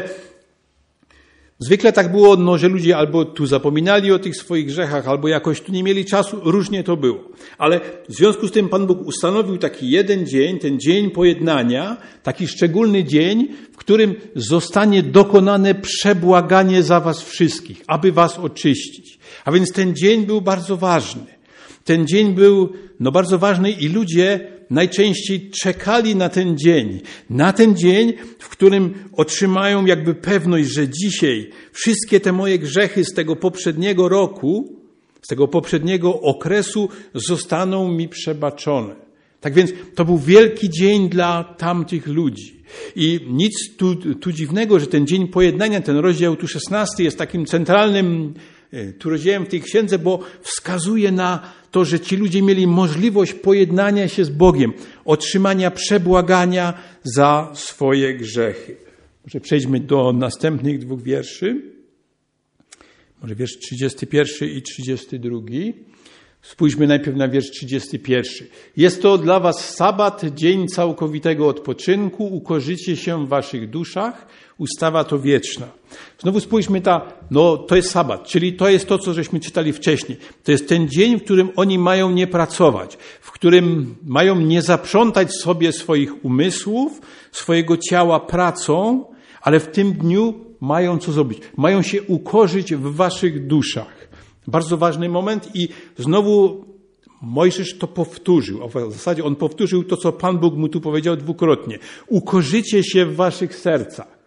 Speaker 1: zwykle tak było, że ludzie albo tu zapominali o tych swoich grzechach, albo jakoś tu nie mieli czasu, różnie to było. Ale w związku z tym Pan Bóg ustanowił taki jeden dzień, ten dzień pojednania, taki szczególny dzień, w którym zostanie dokonane przebłaganie za was wszystkich, aby was oczyścić. A więc ten dzień był bardzo ważny. Ten dzień był bardzo ważny i ludzie najczęściej czekali na ten dzień, w którym otrzymają jakby pewność, że dzisiaj wszystkie te moje grzechy z tego poprzedniego roku, z tego poprzedniego okresu zostaną mi przebaczone. Tak więc to był wielki dzień dla tamtych ludzi. I nic tu dziwnego, że ten dzień pojednania, ten rozdział tu 16 jest takim centralnym tu rozdziałem w tej księdze, bo wskazuje na to, że ci ludzie mieli możliwość pojednania się z Bogiem, otrzymania przebłagania za swoje grzechy. Może przejdźmy do następnych 2 wierszy. Może wiersz 31 i 32. Spójrzmy najpierw na wiersz 31. Jest to dla was sabat, dzień całkowitego odpoczynku, ukorzycie się w waszych duszach, ustawa to wieczna. Znowu spójrzmy, to jest sabat, czyli to jest to, co żeśmy czytali wcześniej. To jest ten dzień, w którym oni mają nie pracować, w którym mają nie zaprzątać sobie swoich umysłów, swojego ciała pracą, ale w tym dniu mają co zrobić? Mają się ukorzyć w waszych duszach. Bardzo ważny moment i znowu Mojżesz to powtórzył. A w zasadzie on powtórzył to, co Pan Bóg mu tu powiedział 2-krotnie. Ukorzycie się w waszych sercach.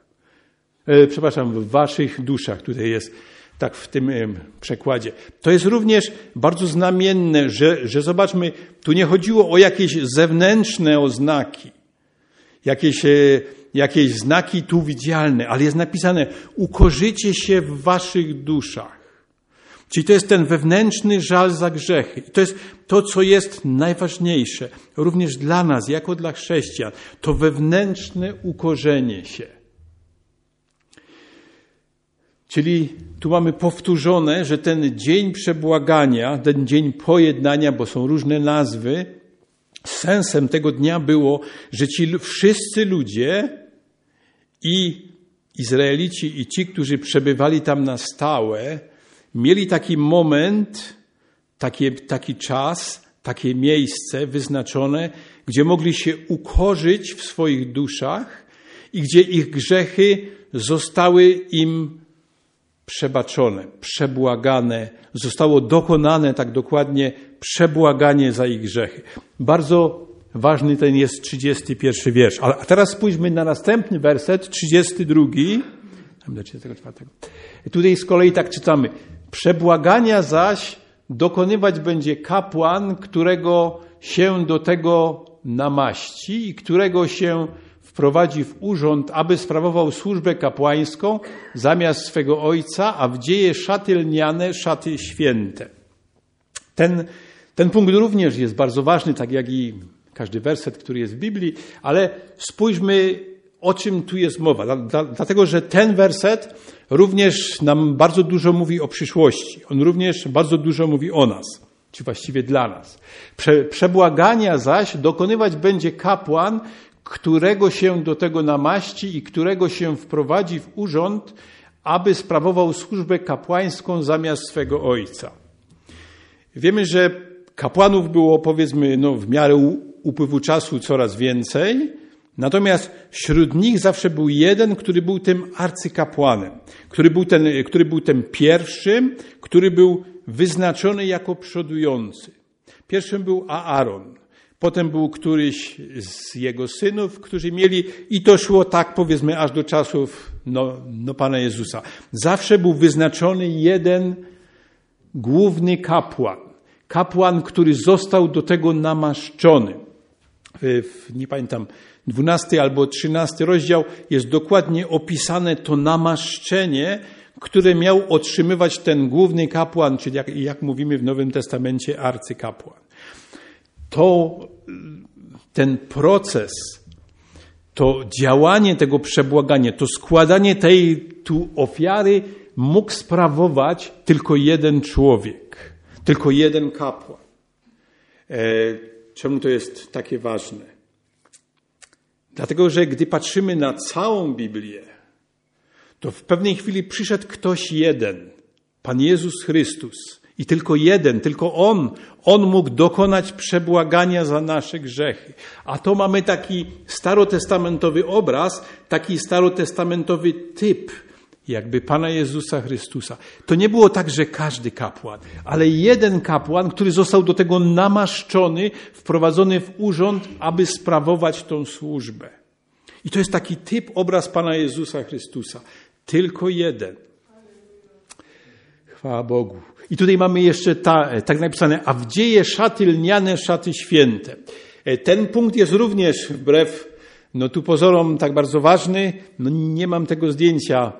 Speaker 1: W waszych duszach. Tutaj jest tak w tym przekładzie. To jest również bardzo znamienne, że zobaczmy, tu nie chodziło o jakieś zewnętrzne oznaki, jakieś znaki tu widzialne, ale jest napisane, ukorzycie się w waszych duszach. Czyli to jest ten wewnętrzny żal za grzechy. I to jest to, co jest najważniejsze, również dla nas, jako dla chrześcijan. To wewnętrzne ukorzenie się. Czyli tu mamy powtórzone, że ten dzień przebłagania, ten dzień pojednania, bo są różne nazwy, sensem tego dnia było, że ci wszyscy ludzie i Izraelici i ci, którzy przebywali tam na stałe, mieli taki moment, taki czas, takie miejsce wyznaczone, gdzie mogli się ukorzyć w swoich duszach i gdzie ich grzechy zostały im przebaczone, przebłagane, zostało dokonane tak dokładnie przebłaganie za ich grzechy. Bardzo ważny ten jest 31 wiersz. A teraz spójrzmy na następny werset, 32. Do 34. Tutaj z kolei tak czytamy. Przebłagania zaś dokonywać będzie kapłan, którego się do tego namaści i którego się wprowadzi w urząd, aby sprawował służbę kapłańską zamiast swego ojca, a wdzieje szaty lniane, szaty święte. Ten punkt również jest bardzo ważny, tak jak i każdy werset, który jest w Biblii, ale spójrzmy, o czym tu jest mowa. Dlatego, że ten werset również nam bardzo dużo mówi o przyszłości. On również bardzo dużo mówi o nas, czy właściwie dla nas. Przebłagania zaś dokonywać będzie kapłan, którego się do tego namaści i którego się wprowadzi w urząd, aby sprawował służbę kapłańską zamiast swego ojca. Wiemy, że Kapłanów było, powiedzmy, w miarę upływu czasu coraz więcej, natomiast wśród nich zawsze był jeden, który był tym arcykapłanem, który był tym pierwszym, który był wyznaczony jako przodujący. Pierwszym był Aaron, potem był któryś z jego synów, którzy mieli, i to szło tak, powiedzmy, aż do czasów Pana Jezusa. Zawsze był wyznaczony jeden główny kapłan, który został do tego namaszczony. Nie pamiętam, 12 albo 13 rozdział jest dokładnie opisane to namaszczenie, które miał otrzymywać ten główny kapłan, czyli jak mówimy w Nowym Testamencie, arcykapłan. Ten proces, to działanie tego przebłagania, to składanie tej ofiary mógł sprawować tylko jeden człowiek, tylko jeden kapłan. Czemu to jest takie ważne? Dlatego, że gdy patrzymy na całą Biblię, to w pewnej chwili przyszedł ktoś jeden, Pan Jezus Chrystus. I tylko jeden, tylko On mógł dokonać przebłagania za nasze grzechy. A to mamy taki starotestamentowy obraz, taki starotestamentowy typ jakby Pana Jezusa Chrystusa. To nie było tak, że każdy kapłan, ale jeden kapłan, który został do tego namaszczony, wprowadzony w urząd, aby sprawować tą służbę. I to jest taki typ, obraz Pana Jezusa Chrystusa. Tylko jeden. Chwała Bogu. I tutaj mamy jeszcze tak napisane, a wdzieje szaty lniane, szaty święte. Ten punkt jest również wbrew tu pozorom tak bardzo ważny. Nie mam tego zdjęcia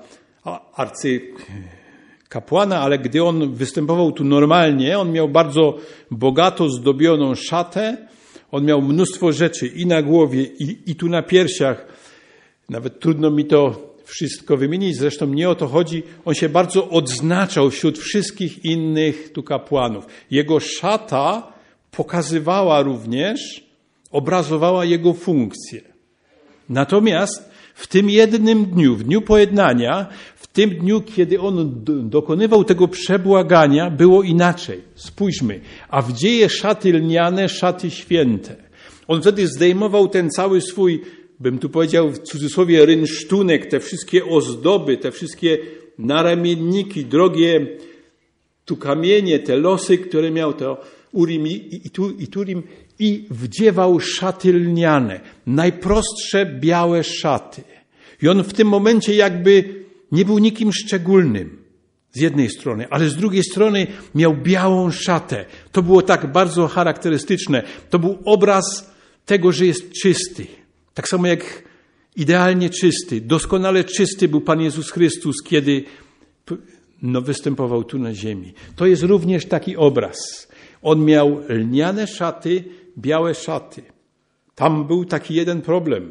Speaker 1: arcykapłana, ale gdy on występował tu normalnie, on miał bardzo bogato zdobioną szatę. On miał mnóstwo rzeczy i na głowie, i tu na piersiach. Nawet trudno mi to wszystko wymienić, zresztą nie o to chodzi. On się bardzo odznaczał wśród wszystkich innych tu kapłanów. Jego szata pokazywała również, obrazowała jego funkcję. Natomiast w tym jednym dniu, w dniu pojednania, w tym dniu, kiedy on dokonywał tego przebłagania, było inaczej. Spójrzmy, a wdzieje szaty lniane, szaty święte. On wtedy zdejmował ten cały swój, bym tu powiedział w cudzysłowie, rynsztunek, te wszystkie ozdoby, te wszystkie naramienniki, drogie tu kamienie, te losy, które miał, to Urim i Turim, i wdziewał szaty lniane, najprostsze białe szaty. I on w tym momencie jakby nie był nikim szczególnym z jednej strony, ale z drugiej strony miał białą szatę. To było tak bardzo charakterystyczne. To był obraz tego, że jest czysty. Tak samo jak idealnie czysty, doskonale czysty był Pan Jezus Chrystus, kiedy występował tu na ziemi. To jest również taki obraz. On miał lniane szaty, białe szaty. Tam był taki jeden problem.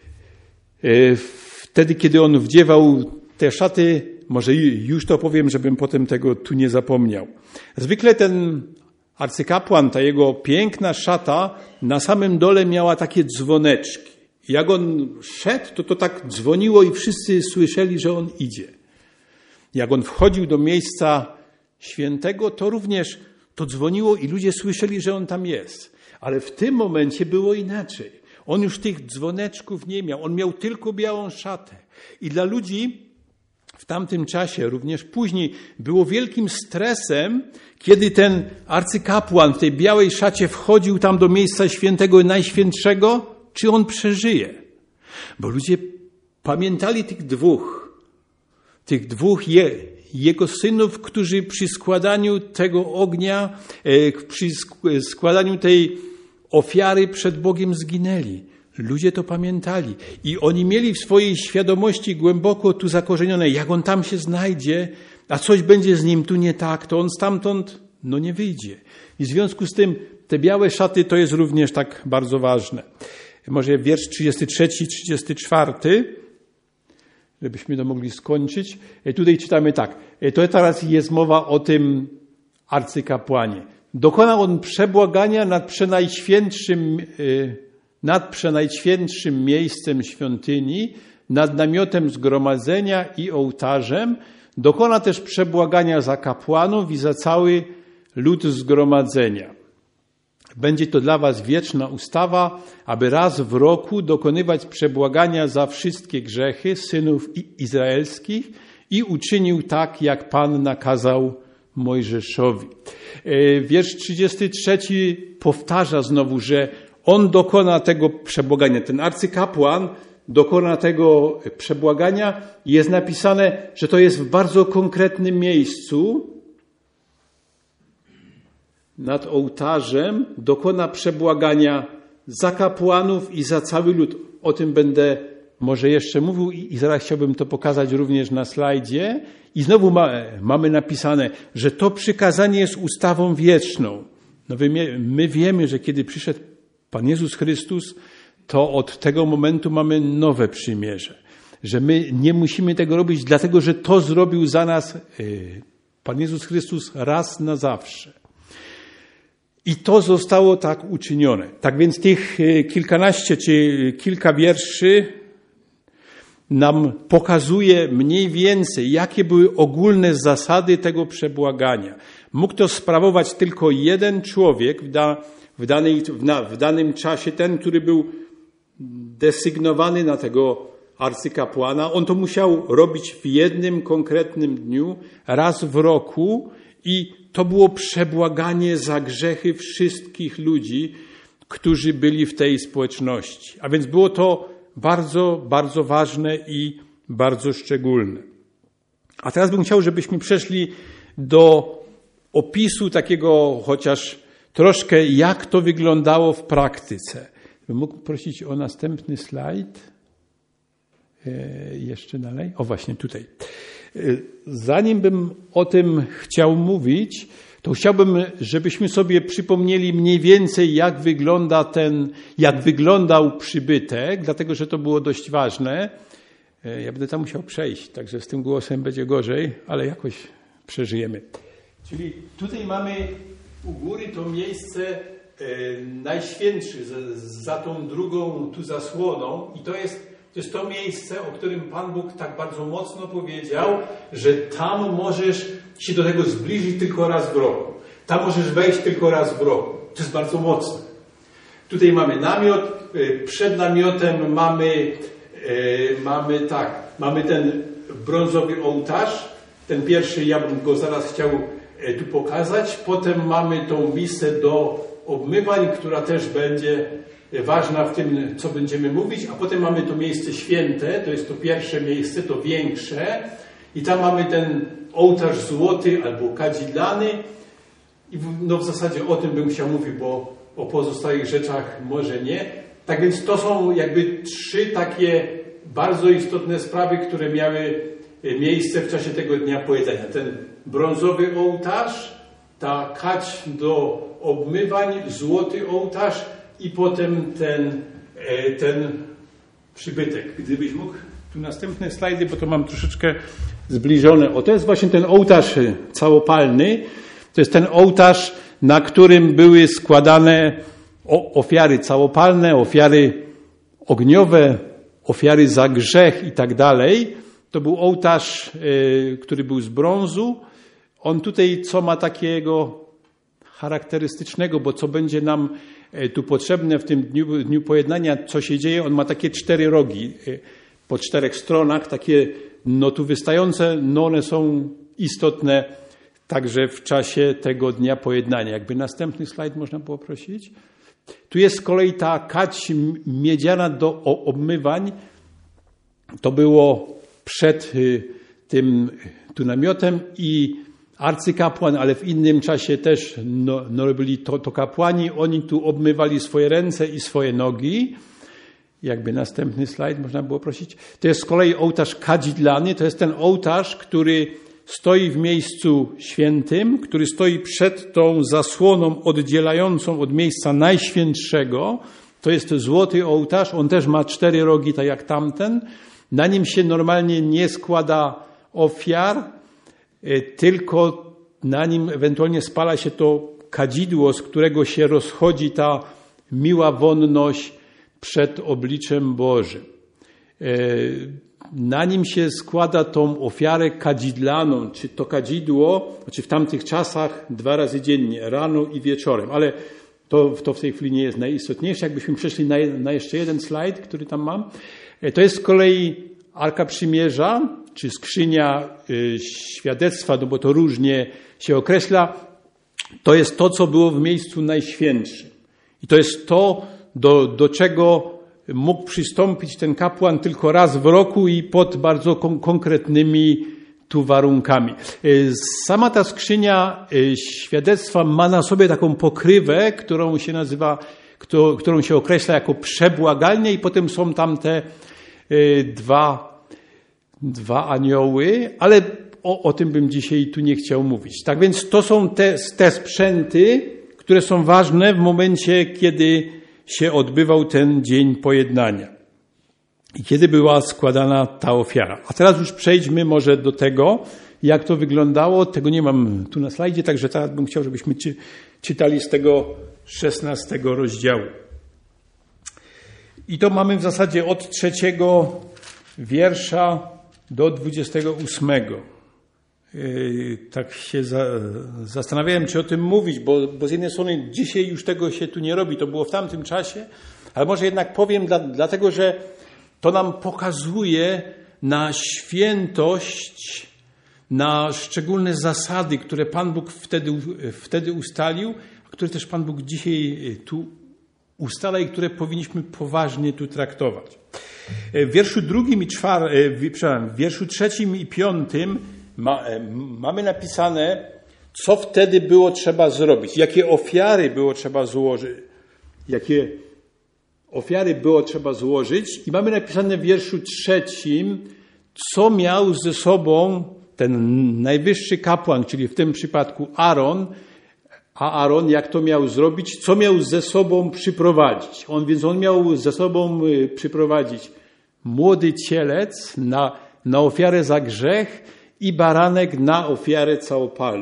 Speaker 1: Wtedy, kiedy on wdziewał te szaty, może już to powiem, żebym potem tego tu nie zapomniał. Zwykle ten arcykapłan, ta jego piękna szata, na samym dole miała takie dzwoneczki. Jak on szedł, to tak dzwoniło i wszyscy słyszeli, że on idzie. Jak on wchodził do miejsca świętego, to również to dzwoniło i ludzie słyszeli, że on tam jest. Ale w tym momencie było inaczej. On już tych dzwoneczków nie miał. On miał tylko białą szatę. I dla ludzi w tamtym czasie, również później, było wielkim stresem, kiedy ten arcykapłan w tej białej szacie wchodził tam do miejsca świętego i najświętszego, czy on przeżyje. Bo ludzie pamiętali tych dwóch jego synów, którzy przy składaniu tego ognia, przy składaniu tej ofiary przed Bogiem zginęli. Ludzie to pamiętali i oni mieli w swojej świadomości głęboko tu zakorzenione, jak on tam się znajdzie, a coś będzie z nim tu nie tak, to on stamtąd nie wyjdzie. I w związku z tym te białe szaty to jest również tak bardzo ważne. Może wiersz 33, 34, żebyśmy to mogli skończyć. Tutaj czytamy tak. To teraz jest mowa o tym arcykapłanie. Dokonał on przebłagania nad przenajświętszym miejscem świątyni, nad namiotem zgromadzenia i ołtarzem. Dokona też przebłagania za kapłanów i za cały lud zgromadzenia. Będzie to dla was wieczna ustawa, aby raz w roku dokonywać przebłagania za wszystkie grzechy synów izraelskich i uczynił tak, jak Pan nakazał Mojżeszowi. Wiersz 33 powtarza znowu, że on dokona tego przebłagania. Ten arcykapłan dokona tego przebłagania i jest napisane, że to jest w bardzo konkretnym miejscu. Nad ołtarzem dokona przebłagania za kapłanów i za cały lud. O tym będę może jeszcze mówił i zaraz chciałbym to pokazać również na slajdzie. I znowu mamy napisane, że to przykazanie jest ustawą wieczną. No my wiemy, że kiedy przyszedł Pan Jezus Chrystus, to od tego momentu mamy nowe przymierze. Że my nie musimy tego robić, dlatego że to zrobił za nas Pan Jezus Chrystus raz na zawsze. I to zostało tak uczynione. Tak więc tych kilkanaście czy kilka wierszy nam pokazuje mniej więcej, jakie były ogólne zasady tego przebłagania. Mógł to sprawować tylko jeden człowiek w danym czasie, ten, który był desygnowany na tego arcykapłana. On to musiał robić w jednym konkretnym dniu, raz w roku i to było przebłaganie za grzechy wszystkich ludzi, którzy byli w tej społeczności. A więc było to bardzo, bardzo ważne i bardzo szczególne. A teraz bym chciał, żebyśmy przeszli do opisu takiego chociaż troszkę, jak to wyglądało w praktyce. Bym mógł prosić o następny slajd. Jeszcze dalej. O, właśnie tutaj. Zanim bym o tym chciał mówić, to chciałbym, żebyśmy sobie przypomnieli mniej więcej, jak wyglądał przybytek, dlatego że to było dość ważne. Ja będę tam musiał przejść, także z tym głosem będzie gorzej, ale jakoś przeżyjemy. Czyli tutaj mamy u góry to miejsce najświętsze, za tą drugą tu zasłoną i to jest to miejsce, o którym Pan Bóg tak bardzo mocno powiedział, że tam możesz się do tego zbliżyć tylko raz w roku. Tam możesz wejść tylko raz w roku. To jest bardzo mocne. Tutaj mamy namiot, przed namiotem mamy ten brązowy ołtarz. Ten pierwszy, ja bym go zaraz chciał tu pokazać. Potem mamy tą misę do obmywań, która też będzie ważna w tym, co będziemy mówić, a potem mamy to miejsce święte, to jest to pierwsze miejsce, to większe i tam mamy ten ołtarz złoty albo kadzidlany i w zasadzie o tym bym chciał mówić, bo o pozostałych rzeczach może nie. Tak więc to są jakby trzy takie bardzo istotne sprawy, które miały miejsce w czasie tego dnia pojednania. Ten brązowy ołtarz, ta kadź do obmywań, złoty ołtarz i potem ten przybytek. Gdybyś mógł tu następne slajdy, bo to mam troszeczkę zbliżone. O, to jest właśnie ten ołtarz całopalny. To jest ten ołtarz, na którym były składane ofiary całopalne, ofiary ogniowe, ofiary za grzech i tak dalej. To był ołtarz, który był z brązu. On tutaj co ma takiego charakterystycznego, bo co będzie nam tu potrzebne w tym dniu pojednania, co się dzieje, on ma takie 4 rogi po 4 stronach, takie tu wystające, one są istotne także w czasie tego dnia pojednania. Jakby następny slajd można było prosić. Tu jest z kolei ta kadź miedziana do obmywań. To było przed tym tu namiotem i arcykapłan, ale w innym czasie też byli to kapłani. Oni tu obmywali swoje ręce i swoje nogi. Jakby następny slajd można było prosić. To jest z kolei ołtarz kadzidlany. To jest ten ołtarz, który stoi w miejscu świętym, który stoi przed tą zasłoną oddzielającą od miejsca najświętszego. To jest złoty ołtarz. On też ma 4 rogi, tak jak tamten. Na nim się normalnie nie składa ofiar, tylko na nim ewentualnie spala się to kadzidło, z którego się rozchodzi ta miła wonność przed obliczem Bożym. Na nim się składa tą ofiarę kadzidlaną, czy to kadzidło, znaczy w tamtych czasach 2 razy dziennie, rano i wieczorem. Ale To w tej chwili nie jest najistotniejsze. Jakbyśmy przeszli na jeszcze jeden slajd, który tam mam. To jest z kolei Arka Przymierza, czy skrzynia świadectwa, no bo to różnie się określa. To jest to, co było w miejscu najświętszym. I to jest to, do czego mógł przystąpić ten kapłan tylko raz w roku i pod bardzo konkretnymi tu warunkami. Sama ta skrzynia świadectwa ma na sobie taką pokrywę, którą się nazywa, którą się określa jako przebłagalnia i potem są tam te dwa anioły, ale o tym bym dzisiaj tu nie chciał mówić. Tak więc to są te sprzęty, które są ważne w momencie, kiedy się odbywał ten dzień pojednania i kiedy była składana ta ofiara. A teraz już przejdźmy może do tego, jak to wyglądało. Tego nie mam tu na slajdzie, także teraz bym chciał, żebyśmy czytali z tego 16 rozdziału. I to mamy w zasadzie od 3 wiersza do 28. Tak się zastanawiałem, czy o tym mówić, bo z jednej strony dzisiaj już tego się tu nie robi, to było w tamtym czasie, ale może jednak powiem, dlatego że to nam pokazuje na świętość, na szczególne zasady, które Pan Bóg wtedy ustalił, a które też Pan Bóg dzisiaj tu ustala i które powinniśmy poważnie tu traktować. W wierszu 3 i 5 mamy napisane, co wtedy było trzeba zrobić, jakie ofiary było trzeba złożyć. I mamy napisane w wierszu 3, co miał ze sobą ten najwyższy kapłan, czyli w tym przypadku Aaron, jak to miał zrobić, co miał ze sobą przyprowadzić. On miał ze sobą przyprowadzić młody cielec na ofiarę za grzech i baranek na ofiarę całopalną.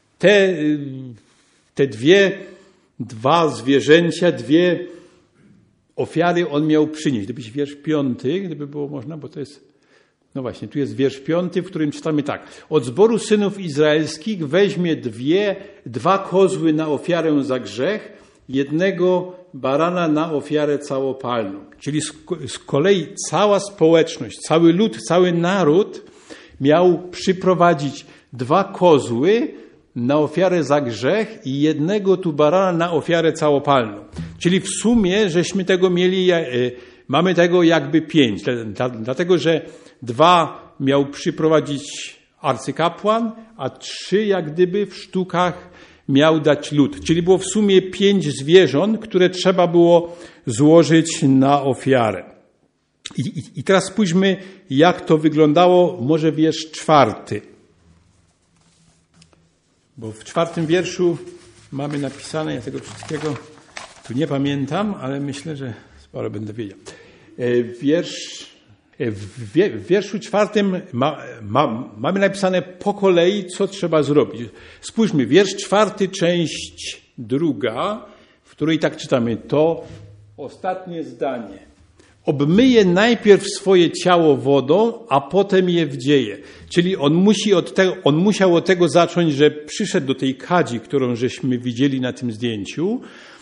Speaker 1: Te dwa zwierzęcia, dwie ofiary on miał przynieść. Gdybyś wiersz 5, gdyby było można, bo to jest... No właśnie, tu jest wiersz 5, w którym czytamy tak. Od zboru synów izraelskich weźmie 2 kozły na ofiarę za grzech, 1 barana na ofiarę całopalną. Czyli z kolei cała społeczność, cały lud, cały naród miał przyprowadzić 2 kozły na ofiarę za grzech i 1 tu barana na ofiarę całopalną. Czyli w sumie żeśmy tego mieli, mamy tego jakby 5, dlatego że 2 miał przyprowadzić arcykapłan, a 3 jak gdyby w sztukach miał dać lud. Czyli było w sumie 5 zwierząt, które trzeba było złożyć na ofiarę. I teraz spójrzmy, jak to wyglądało, może wiersz 4. Bo w 4 wierszu mamy napisane, ja tego wszystkiego tu nie pamiętam, ale myślę, że sporo będę wiedział. W wierszu 4 mamy napisane po kolei, co trzeba zrobić. Spójrzmy, wiersz 4, część 2, w której tak czytamy, to ostatnie zdanie. Obmyje najpierw swoje ciało wodą, a potem je wdzieje. Czyli on musiał od tego zacząć, że przyszedł do tej kadzi, którą żeśmy widzieli na tym zdjęciu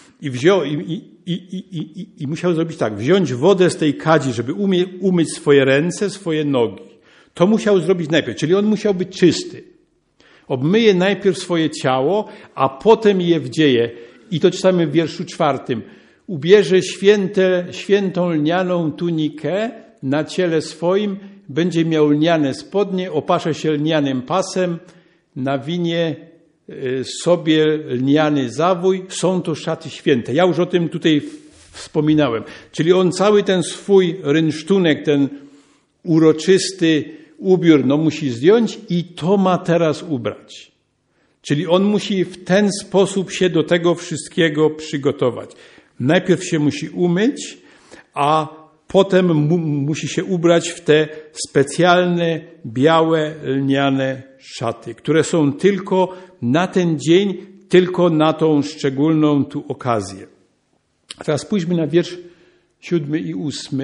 Speaker 1: i musiał zrobić tak, wziąć wodę z tej kadzi, żeby umyć swoje ręce, swoje nogi. To musiał zrobić najpierw, czyli on musiał być czysty. Obmyje najpierw swoje ciało, a potem je wdzieje. I to czytamy w wierszu 4. Ubierze świętą lnianą tunikę na ciele swoim, będzie miał lniane spodnie, opasze się lnianym pasem, nawinie sobie lniany zawój, są to szaty święte. Ja już o tym tutaj wspominałem. Czyli on cały ten swój rynsztunek, ten uroczysty ubiór, musi zdjąć i to ma teraz ubrać. Czyli on musi w ten sposób się do tego wszystkiego przygotować. Najpierw się musi umyć, a potem musi się ubrać w te specjalne, białe, lniane szaty, które są tylko na ten dzień, tylko na tą szczególną tu okazję. A teraz spójrzmy na wiersz 7 i 8.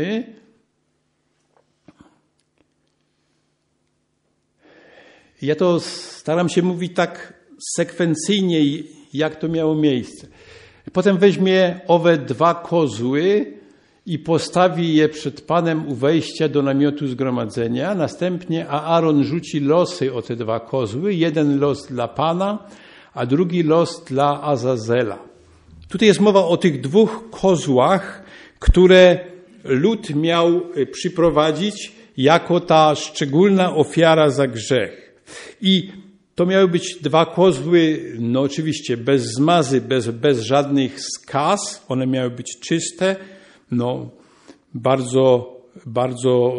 Speaker 1: Ja to staram się mówić tak sekwencyjnie, jak to miało miejsce. Potem weźmie owe 2 kozły i postawi je przed Panem u wejścia do namiotu zgromadzenia. Następnie Aaron rzuci losy o te 2 kozły. Jeden los dla Pana, a drugi los dla Azazela. Tutaj jest mowa o tych 2 kozłach, które lud miał przyprowadzić jako ta szczególna ofiara za grzech. I to miały być 2 kozły, no oczywiście bez zmazy, bez żadnych skaz. One miały być czyste, no bardzo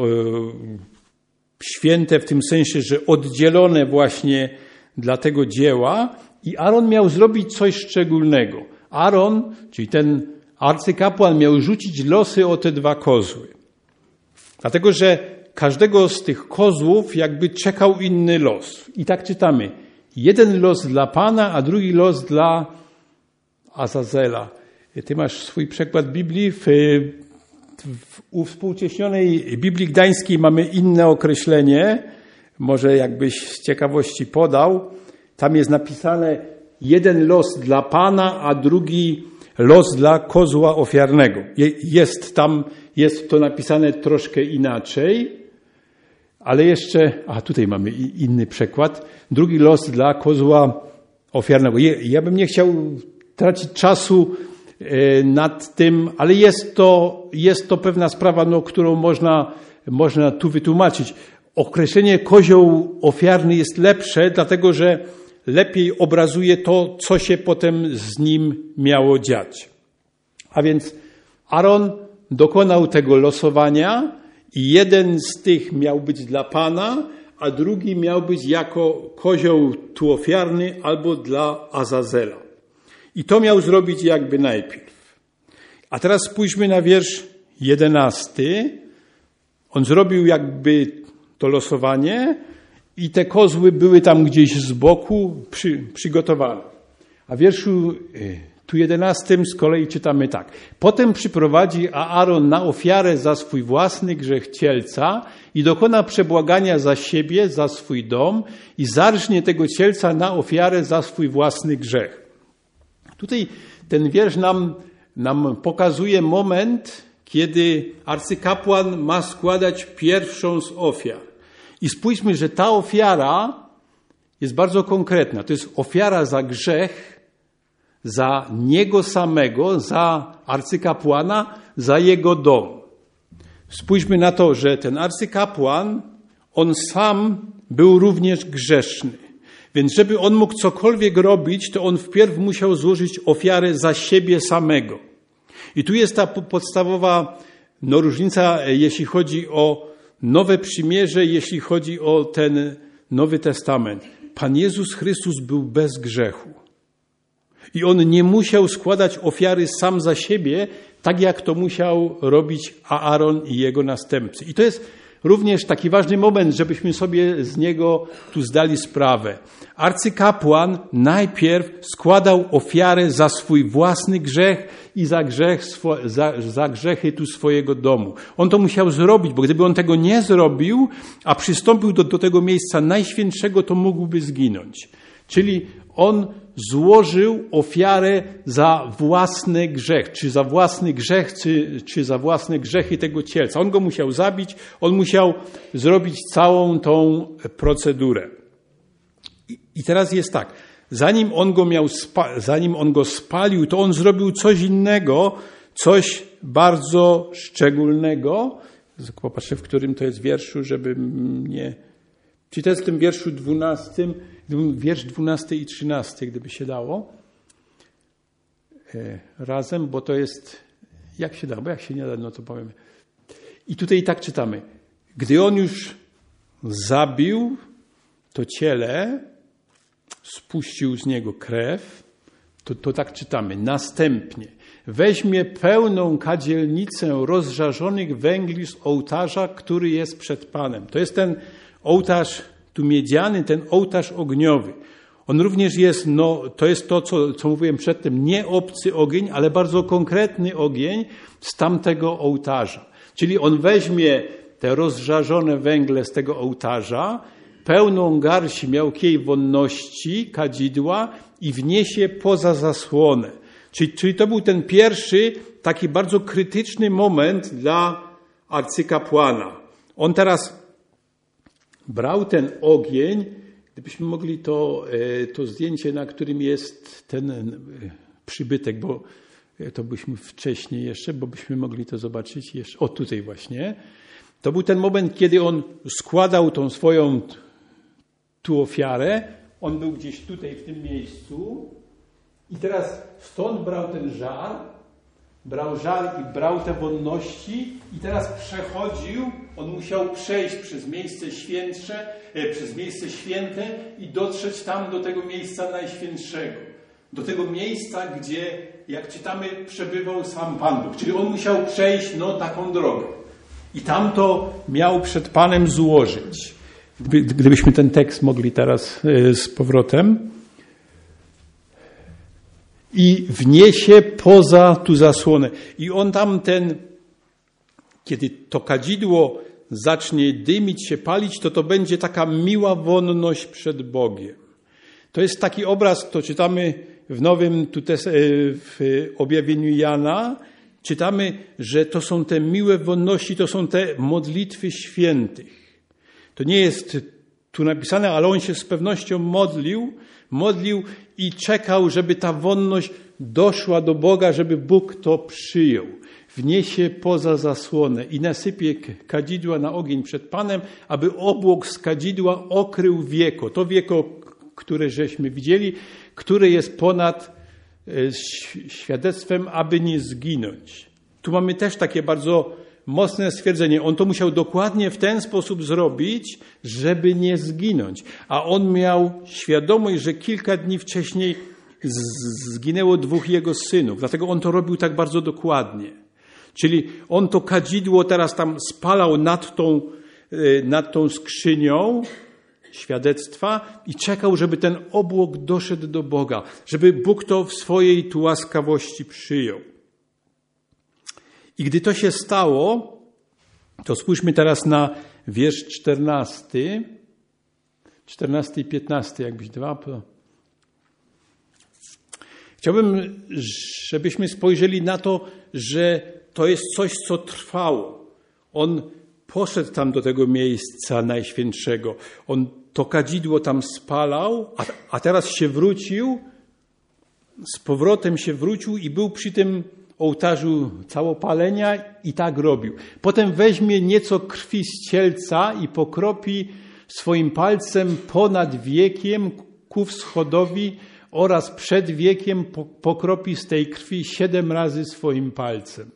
Speaker 1: święte w tym sensie, że oddzielone właśnie dla tego dzieła. I Aaron miał zrobić coś szczególnego. Aaron, czyli ten arcykapłan, miał rzucić losy o te 2 kozły. Dlatego, że każdego z tych kozłów jakby czekał inny los. I tak czytamy. Jeden los dla Pana, a drugi los dla Azazela. Ty masz swój przekład Biblii. W uwspółcześnionej Biblii Gdańskiej mamy inne określenie. Może jakbyś z ciekawości podał. Tam jest napisane jeden los dla Pana, a drugi los dla kozła ofiarnego. Jest to napisane troszkę inaczej, ale jeszcze, tutaj mamy inny przekład, drugi los dla kozła ofiarnego. Ja bym nie chciał tracić czasu nad tym, ale jest to pewna sprawa, którą można tu wytłumaczyć. Określenie kozioł ofiarny jest lepsze, dlatego że lepiej obrazuje to, co się potem z nim miało dziać. A więc Aaron dokonał tego losowania i jeden z tych miał być dla Pana, a drugi miał być jako kozioł tu ofiarny albo dla Azazela. I to miał zrobić jakby najpierw. A teraz spójrzmy na wiersz 11. On zrobił jakby to losowanie i te kozły były tam gdzieś z boku przygotowane. A w wierszu tu 11 z kolei czytamy tak. Potem przyprowadzi Aaron na ofiarę za swój własny grzech cielca i dokona przebłagania za siebie, za swój dom i zarżnie tego cielca na ofiarę za swój własny grzech. Tutaj ten wiersz nam pokazuje moment, kiedy arcykapłan ma składać pierwszą z ofiar. I spójrzmy, że ta ofiara jest bardzo konkretna. To jest ofiara za grzech, za niego samego, za arcykapłana, za jego dom. Spójrzmy na to, że ten arcykapłan, on sam był również grzeszny. Więc żeby on mógł cokolwiek robić, to on wpierw musiał złożyć ofiarę za siebie samego. I tu jest ta podstawowa różnica, jeśli chodzi o Nowe Przymierze, jeśli chodzi o ten Nowy Testament. Pan Jezus Chrystus był bez grzechu. I On nie musiał składać ofiary sam za siebie, tak jak to musiał robić Aaron i jego następcy. I to jest również taki ważny moment, żebyśmy sobie z niego tu zdali sprawę. Arcykapłan najpierw składał ofiarę za swój własny grzech i za grzechy tu swojego domu. On to musiał zrobić, bo gdyby on tego nie zrobił, a przystąpił do tego miejsca najświętszego, to mógłby zginąć. Czyli on złożył ofiarę za własny grzech, czy za własny grzech, czy za własne grzechy tego cielca. On go musiał zabić, on musiał zrobić całą tą procedurę. I teraz jest tak, zanim on go spalił, to on zrobił coś innego, coś bardzo szczególnego. Popatrzę, w którym to jest wierszu, żeby mnie... Czyli to jest w tym wierszu 12, wiersz 12 i 13, gdyby się dało. Razem, bo to jest... Jak się da? Bo jak się nie da, no to powiem. I tutaj tak czytamy. Gdy on już zabił to ciele, spuścił z niego krew, to tak czytamy. Następnie weźmie pełną kadzielnicę rozżarzonych węgli z ołtarza, który jest przed Panem. To jest ten ołtarz tu miedziany, ten ołtarz ogniowy. On również jest, to jest to, co mówiłem przedtem, nie obcy ogień, ale bardzo konkretny ogień z tamtego ołtarza. Czyli on weźmie te rozżarzone węgle z tego ołtarza, pełną garść miałkiej wonności, kadzidła i wniesie poza zasłonę. Czyli to był ten pierwszy, taki bardzo krytyczny moment dla arcykapłana. On teraz brał ten ogień, gdybyśmy mogli to zdjęcie, na którym jest ten przybytek, bo to byśmy wcześniej jeszcze, bo byśmy mogli to zobaczyć jeszcze. O, tutaj właśnie. To był ten moment, kiedy on składał tą swoją tu ofiarę. On był gdzieś tutaj w tym miejscu i teraz stąd brał ten żar, i brał te wonności i teraz przechodził, on musiał przejść przez miejsce święte i dotrzeć tam do tego miejsca najświętszego. Do tego miejsca, gdzie, jak czytamy, przebywał sam Pan Bóg. Czyli on musiał przejść taką drogę. I tam to miał przed Panem złożyć. Gdybyśmy ten tekst mogli teraz z powrotem. I wniesie poza tu zasłonę. I on tam kiedy to kadzidło zacznie dymić się, palić, to będzie taka miła wonność przed Bogiem. To jest taki obraz, to czytamy w Nowym, w objawieniu Jana, czytamy, że to są te miłe wonności, to są te modlitwy świętych. To nie jest tu napisane, ale on się z pewnością modlił i czekał, żeby ta wonność doszła do Boga, żeby Bóg to przyjął. Wniesie poza zasłonę i nasypie kadzidła na ogień przed Panem, aby obłok z kadzidła okrył wieko. To wieko, które żeśmy widzieli, które jest ponad świadectwem, aby nie zginąć. Tu mamy też takie bardzo mocne stwierdzenie. On to musiał dokładnie w ten sposób zrobić, żeby nie zginąć. A on miał świadomość, że kilka dni wcześniej zginęło 2 jego synów. Dlatego on to robił tak bardzo dokładnie. Czyli on to kadzidło teraz tam spalał nad tą skrzynią świadectwa i czekał, żeby ten obłok doszedł do Boga, żeby Bóg to w swojej tu łaskawości przyjął. I gdy to się stało, to spójrzmy teraz na wiersz 14 i 15, jakbyś dwa. Chciałbym, żebyśmy spojrzeli na to, że to jest coś, co trwało. On poszedł tam do tego miejsca najświętszego. On to kadzidło tam spalał, a teraz się wrócił, z powrotem się wrócił i był przy tym ołtarzu całopalenia i tak robił. Potem weźmie nieco krwi z cielca i pokropi swoim palcem ponad wiekiem ku wschodowi oraz przed wiekiem pokropi z tej krwi 7 razy swoim palcem.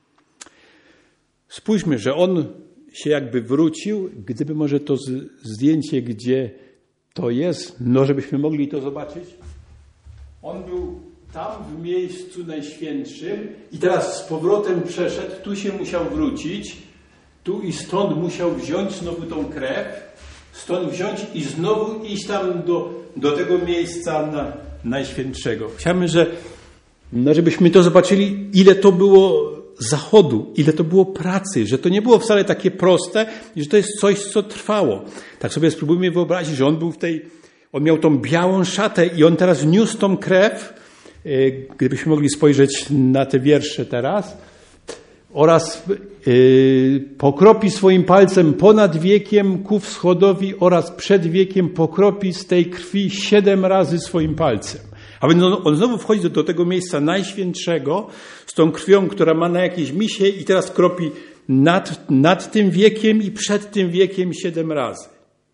Speaker 1: Spójrzmy, że on się jakby wrócił, gdyby może to zdjęcie, gdzie to jest, żebyśmy mogli to zobaczyć. On był tam w miejscu najświętszym i teraz z powrotem przeszedł, tu się musiał wrócić, tu i stąd musiał wziąć znowu tą krew, stąd wziąć i znowu iść tam do tego miejsca najświętszego. Chciałbym, żebyśmy to zobaczyli, ile to było zachodu, ile to było pracy, że to nie było wcale takie proste i że to jest coś, co trwało. Tak sobie spróbujmy wyobrazić, że on był on miał tą białą szatę i on teraz niósł tą krew, gdybyśmy mogli spojrzeć na te wiersze teraz, oraz pokropi swoim palcem ponad wiekiem ku wschodowi oraz przed wiekiem pokropi z tej krwi 7 razy swoim palcem. A więc on znowu wchodzi do tego miejsca najświętszego z tą krwią, która ma na jakiejś misie i teraz kropi nad tym wiekiem i przed tym wiekiem 7 razy.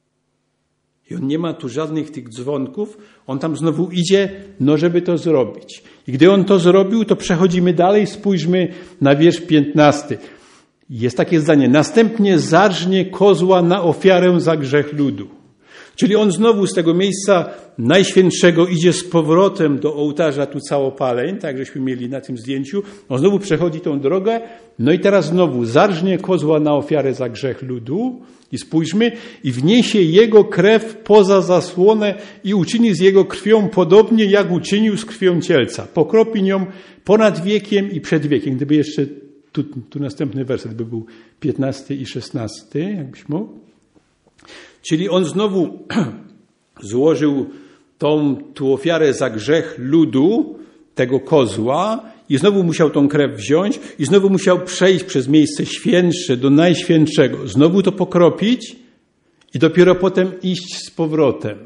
Speaker 1: I on nie ma tu żadnych tych dzwonków. On tam znowu idzie, żeby to zrobić. I gdy on to zrobił, to przechodzimy dalej. Spójrzmy na wiersz 15. Jest takie zdanie. Następnie zarżnie kozła na ofiarę za grzech ludu. Czyli on znowu z tego miejsca najświętszego idzie z powrotem do ołtarza tu całopaleń, tak żeśmy mieli na tym zdjęciu. On znowu przechodzi tą drogę, i teraz znowu zarżnie kozła na ofiarę za grzech ludu i spójrzmy, i wniesie jego krew poza zasłonę i uczyni z jego krwią podobnie, jak uczynił z krwią cielca. Pokropi nią ponad wiekiem i przed wiekiem. Gdyby jeszcze tu następny werset by był 15 i 16, jakbyś mógł. Czyli on znowu złożył tą tu ofiarę za grzech ludu, tego kozła i znowu musiał tą krew wziąć i znowu musiał przejść przez miejsce świętsze do Najświętszego. Znowu to pokropić i dopiero potem iść z powrotem.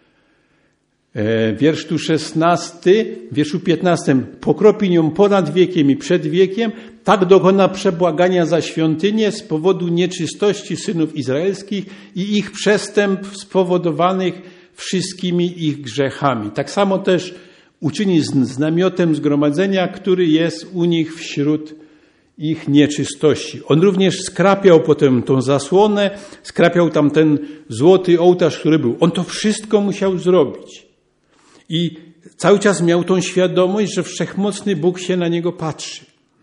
Speaker 1: Wiersz tu 16, w wierszu 15. Pokropi nią ponad wiekiem i przed wiekiem, tak dokona przebłagania za świątynię z powodu nieczystości synów izraelskich i ich przestępstw spowodowanych wszystkimi ich grzechami. Tak samo też uczyni z namiotem zgromadzenia, który jest u nich wśród ich nieczystości. On również skrapiał potem tą zasłonę, skrapiał tam ten złoty ołtarz, który był. On to wszystko musiał zrobić. I cały czas miał tą świadomość, że Wszechmocny Bóg się na niego patrzy.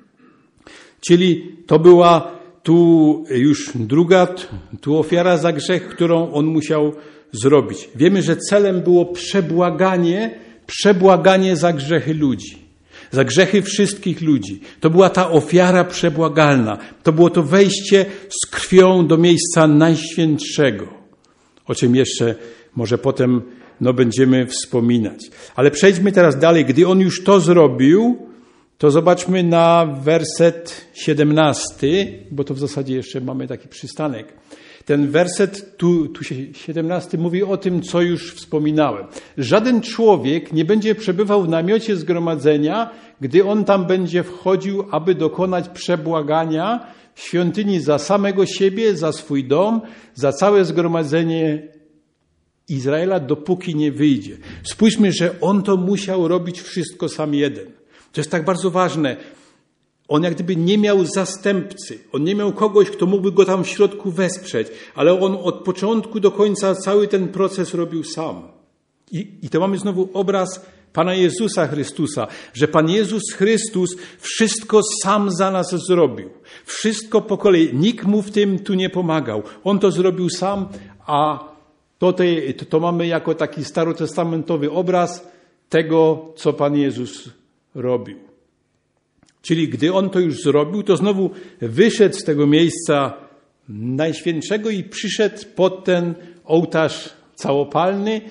Speaker 1: Czyli to była tu już druga ofiara za grzech, którą on musiał zrobić. Wiemy, że celem było przebłaganie za grzechy ludzi. Za grzechy wszystkich ludzi. To była ta ofiara przebłagalna. To było to wejście z krwią do miejsca Najświętszego. O czym jeszcze może potem będziemy wspominać. Ale przejdźmy teraz dalej. Gdy on już to zrobił, to zobaczmy na werset 17, bo to w zasadzie jeszcze mamy taki przystanek. Ten werset tu 17 mówi o tym, co już wspominałem. Żaden człowiek nie będzie przebywał w namiocie zgromadzenia, gdy on tam będzie wchodził, aby dokonać przebłagania w świątyni za samego siebie, za swój dom, za całe zgromadzenie Izraela, dopóki nie wyjdzie. Spójrzmy, że on to musiał robić wszystko sam jeden. To jest tak bardzo ważne. On jak gdyby nie miał zastępcy. On nie miał kogoś, kto mógłby go tam w środku wesprzeć. Ale on od początku do końca cały ten proces robił sam. I to mamy znowu obraz Pana Jezusa Chrystusa, że Pan Jezus Chrystus wszystko sam za nas zrobił. Wszystko po kolei. Nikt mu w tym tu nie pomagał. On to zrobił sam, a to mamy jako taki starotestamentowy obraz tego, co Pan Jezus robił. Czyli gdy on to już zrobił, to znowu wyszedł z tego miejsca Najświętszego i przyszedł pod ten ołtarz całopalny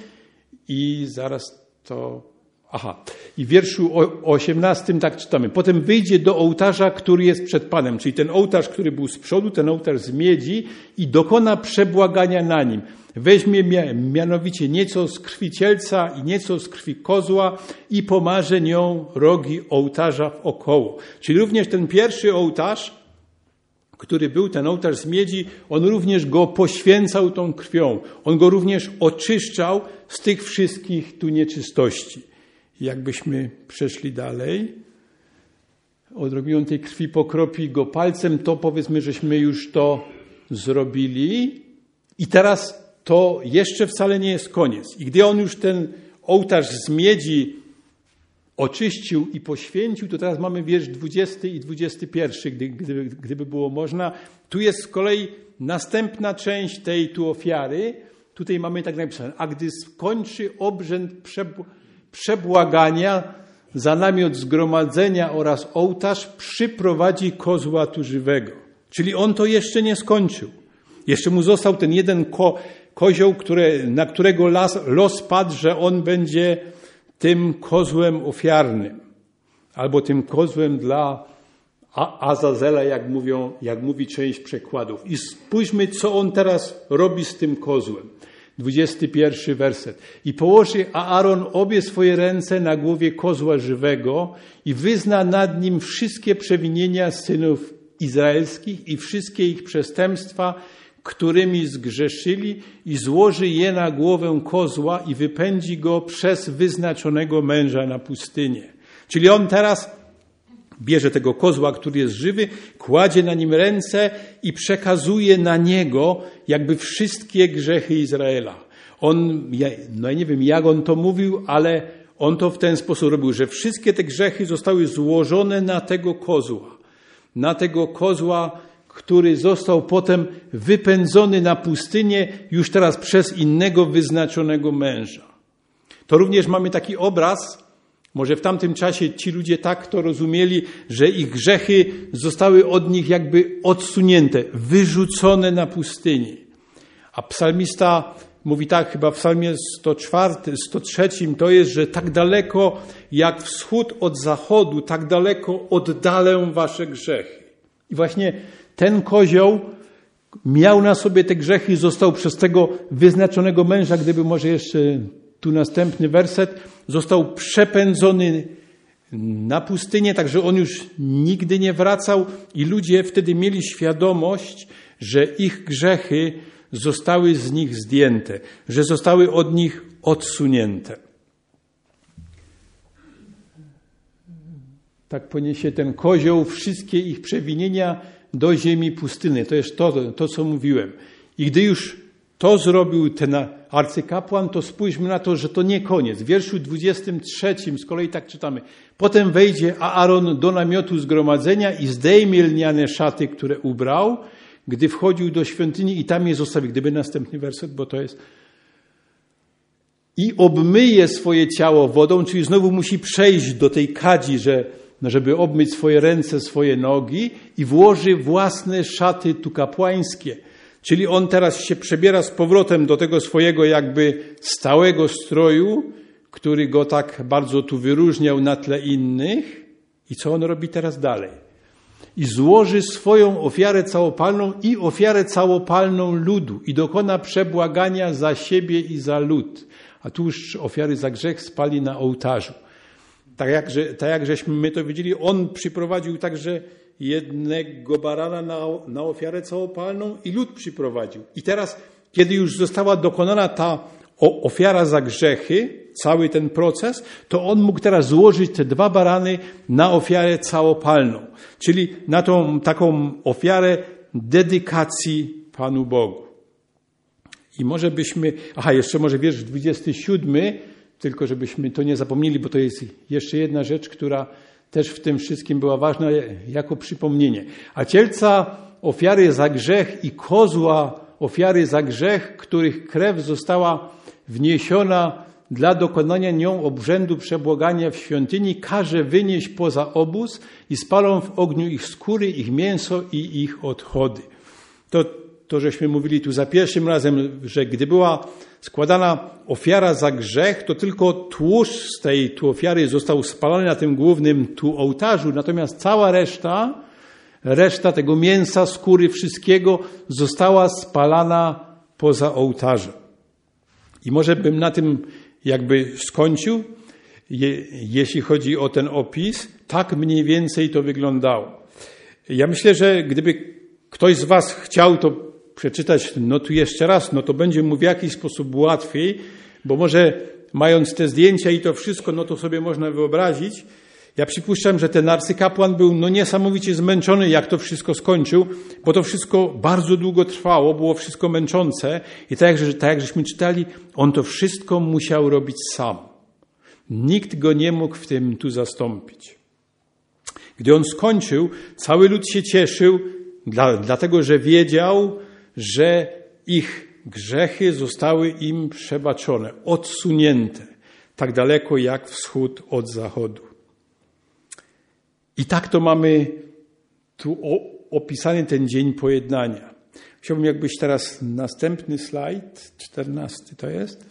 Speaker 1: i zaraz to... I w wierszu 18 tak czytamy. Potem wyjdzie do ołtarza, który jest przed Panem, czyli ten ołtarz, który był z przodu, ten ołtarz z miedzi i dokona przebłagania na nim. Weźmie mianowicie nieco z krwi cielca i nieco z krwi kozła i pomarze nią rogi ołtarza wokoło. Czyli również ten pierwszy ołtarz, który był, ten ołtarz z miedzi, on również go poświęcał tą krwią. On go również oczyszczał z tych wszystkich tu nieczystości. Jakbyśmy przeszli dalej, odrobiną tej krwi pokropi go palcem, to powiedzmy, żeśmy już to zrobili. I teraz to jeszcze wcale nie jest koniec. I gdy on już ten ołtarz z miedzi oczyścił i poświęcił, to teraz mamy wiersz 20 i 21, gdyby było można. Tu jest z kolei następna część tej tu ofiary. Tutaj mamy tak napisane, a gdy skończy obrzęd przebłagania za namiot zgromadzenia oraz ołtarz, przyprowadzi kozła tu żywego. Czyli on to jeszcze nie skończył. Jeszcze mu został ten jeden kozioł, na którego los padł, że on będzie tym kozłem ofiarnym. Albo tym kozłem dla Azazela, jak mówi część przekładów. I spójrzmy, co on teraz robi z tym kozłem. 21 werset. I położy Aaron obie swoje ręce na głowie kozła żywego i wyzna nad nim wszystkie przewinienia synów izraelskich i wszystkie ich przestępstwa, którymi zgrzeszyli, i złoży je na głowę kozła i wypędzi go przez wyznaczonego męża na pustynię. Czyli on teraz bierze tego kozła, który jest żywy, kładzie na nim ręce i przekazuje na niego jakby wszystkie grzechy Izraela. Ja nie wiem, jak on to mówił, ale on to w ten sposób robił, że wszystkie te grzechy zostały złożone na tego kozła. Na tego kozła, który został potem wypędzony na pustynię już teraz przez innego wyznaczonego męża. To również mamy taki obraz, może w tamtym czasie ci ludzie tak to rozumieli, że ich grzechy zostały od nich jakby odsunięte, wyrzucone na pustyni. A psalmista mówi tak, chyba w psalmie 103, to jest, że tak daleko jak wschód od zachodu, tak daleko oddalę wasze grzechy. I właśnie ten kozioł miał na sobie te grzechy i został przez tego wyznaczonego męża, gdyby może jeszcze tu następny werset, został przepędzony na pustynię, także on już nigdy nie wracał i ludzie wtedy mieli świadomość, że ich grzechy zostały z nich zdjęte, że zostały od nich odsunięte. Tak poniesie ten kozioł wszystkie ich przewinienia do ziemi pustyny. To jest to, co mówiłem. I gdy już to zrobił ten arcykapłan, to spójrzmy na to, że to nie koniec. W wierszu 23 z kolei tak czytamy. Potem wejdzie Aaron do namiotu zgromadzenia i zdejmie lniane szaty, które ubrał, gdy wchodził do świątyni i tam je zostawi. Gdyby następny werset, bo to jest... I obmyje swoje ciało wodą, czyli znowu musi przejść do tej kadzi, żeby obmyć swoje ręce, swoje nogi i włoży własne szaty tu kapłańskie. Czyli on teraz się przebiera z powrotem do tego swojego jakby stałego stroju, który go tak bardzo tu wyróżniał na tle innych. I co on robi teraz dalej? I złoży swoją ofiarę całopalną i ofiarę całopalną ludu i dokona przebłagania za siebie i za lud. A tu już ofiary za grzech spali na ołtarzu. Tak jak żeśmy my to widzieli, on przyprowadził także jednego barana na ofiarę całopalną i lud przyprowadził. I teraz, kiedy już została dokonana ta ofiara za grzechy, cały ten proces, to on mógł teraz złożyć te 2 barany na ofiarę całopalną. Czyli na tą taką ofiarę dedykacji Panu Bogu. I może byśmy... jeszcze może wiersz 27, tylko żebyśmy to nie zapomnieli, bo to jest jeszcze jedna rzecz, która też w tym wszystkim była ważna jako przypomnienie. A cielca ofiary za grzech i kozła ofiary za grzech, których krew została wniesiona dla dokonania nią obrzędu przebłagania w świątyni, każe wynieść poza obóz i spalą w ogniu ich skóry, ich mięso i ich odchody. To żeśmy mówili tu za pierwszym razem, że gdy była składana ofiara za grzech, to tylko tłuszcz z tej ofiary został spalony na tym głównym ołtarzu, natomiast cała reszta tego mięsa, skóry, wszystkiego została spalana poza ołtarzem. I może bym na tym jakby skończył, jeśli chodzi o ten opis. Tak mniej więcej to wyglądało. Ja myślę, że gdyby ktoś z was chciał to przeczytać tu jeszcze raz, to będzie mu w jakiś sposób łatwiej, bo może mając te zdjęcia i to wszystko, to sobie można wyobrazić. Ja przypuszczam, że ten arcykapłan był niesamowicie zmęczony, jak to wszystko skończył, bo to wszystko bardzo długo trwało, było wszystko męczące i tak jak żeśmy czytali, on to wszystko musiał robić sam. Nikt go nie mógł w tym tu zastąpić. Gdy on skończył, cały lud się cieszył, dlatego że wiedział, że ich grzechy zostały im przebaczone, odsunięte, tak daleko jak wschód od zachodu. I tak to mamy tu opisany ten dzień pojednania. Chciałbym, jakbyś teraz następny slajd, 14 to jest.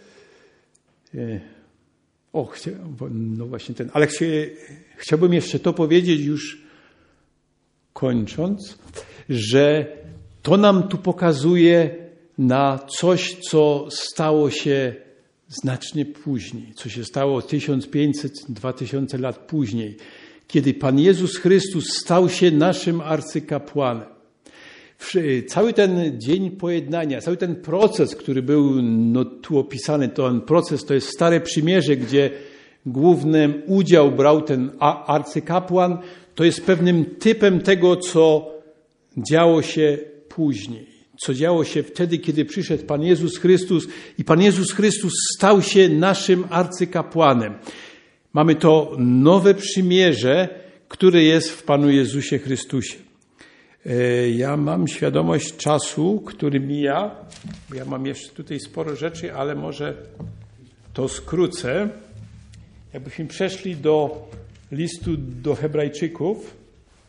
Speaker 1: Właśnie ten. Ale chciałbym jeszcze to powiedzieć już kończąc, że to nam tu pokazuje na coś, co stało się znacznie później, co się stało 1500-2000 lat później, kiedy Pan Jezus Chrystus stał się naszym arcykapłanem. Cały ten dzień pojednania, cały ten proces, który był tu opisany, ten proces to jest Stare Przymierze, gdzie główny udział brał ten arcykapłan, to jest pewnym typem tego, co działo się później. Co działo się wtedy, kiedy przyszedł Pan Jezus Chrystus i Pan Jezus Chrystus stał się naszym arcykapłanem. Mamy to nowe przymierze, które jest w Panu Jezusie Chrystusie. Ja mam świadomość czasu, który mija. Ja mam jeszcze tutaj sporo rzeczy, ale może to skrócę. Jakbyśmy przeszli do listu do Hebrajczyków,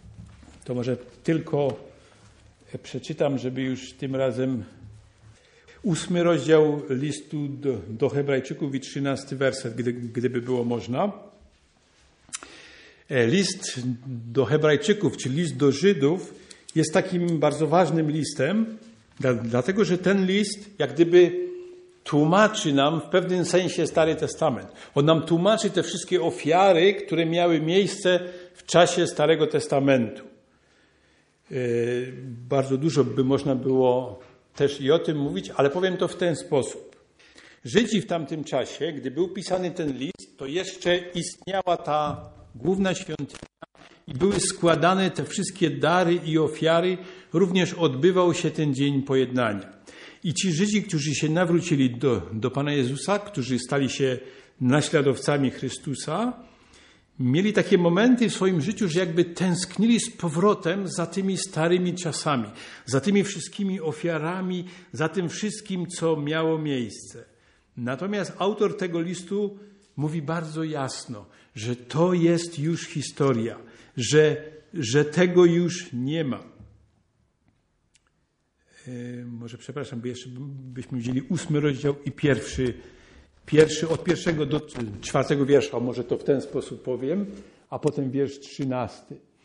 Speaker 1: to może tylko przeczytam, żeby już tym razem 8 rozdział listu do Hebrajczyków i 13 werset, gdyby było można. List do Hebrajczyków, czy list do Żydów jest takim bardzo ważnym listem, dlatego że ten list jak gdyby tłumaczy nam w pewnym sensie Stary Testament. On nam tłumaczy te wszystkie ofiary, które miały miejsce w czasie Starego Testamentu. Bardzo dużo by można było też i o tym mówić, ale powiem to w ten sposób. Żydzi w tamtym czasie, gdy był pisany ten list, to jeszcze istniała ta główna świątynia i były składane te wszystkie dary i ofiary. Również odbywał się ten dzień pojednania. I ci Żydzi, którzy się nawrócili do Pana Jezusa, którzy stali się naśladowcami Chrystusa, mieli takie momenty w swoim życiu, że jakby tęsknili z powrotem za tymi starymi czasami, za tymi wszystkimi ofiarami, za tym wszystkim, co miało miejsce. Natomiast autor tego listu mówi bardzo jasno, że to jest już historia, że tego już nie ma. Może przepraszam, bo jeszcze byśmy wzięli 8 rozdział i pierwszy od 1 do 4 wiersza, może to w ten sposób powiem, a potem wiersz 13.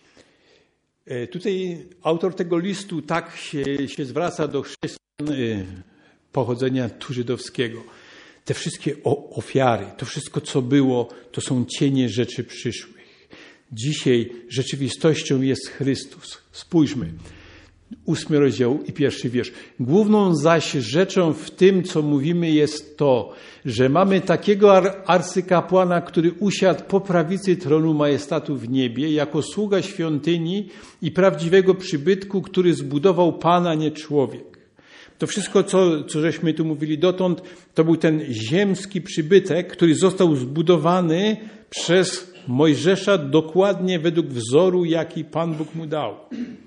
Speaker 1: Tutaj autor tego listu tak się zwraca do chrześcijan pochodzenia żydowskiego. Te wszystkie ofiary, to wszystko, co było, to są cienie rzeczy przyszłych. Dzisiaj rzeczywistością jest Chrystus. Spójrzmy. 8 rozdział i 1 wiersz. Główną zaś rzeczą w tym, co mówimy, jest to, że mamy takiego arcykapłana, który usiadł po prawicy tronu majestatu w niebie, jako sługa świątyni i prawdziwego przybytku, który zbudował Pan, a nie człowiek. To wszystko, co żeśmy tu mówili dotąd, to był ten ziemski przybytek, który został zbudowany przez Mojżesza dokładnie według wzoru, jaki Pan Bóg mu dał.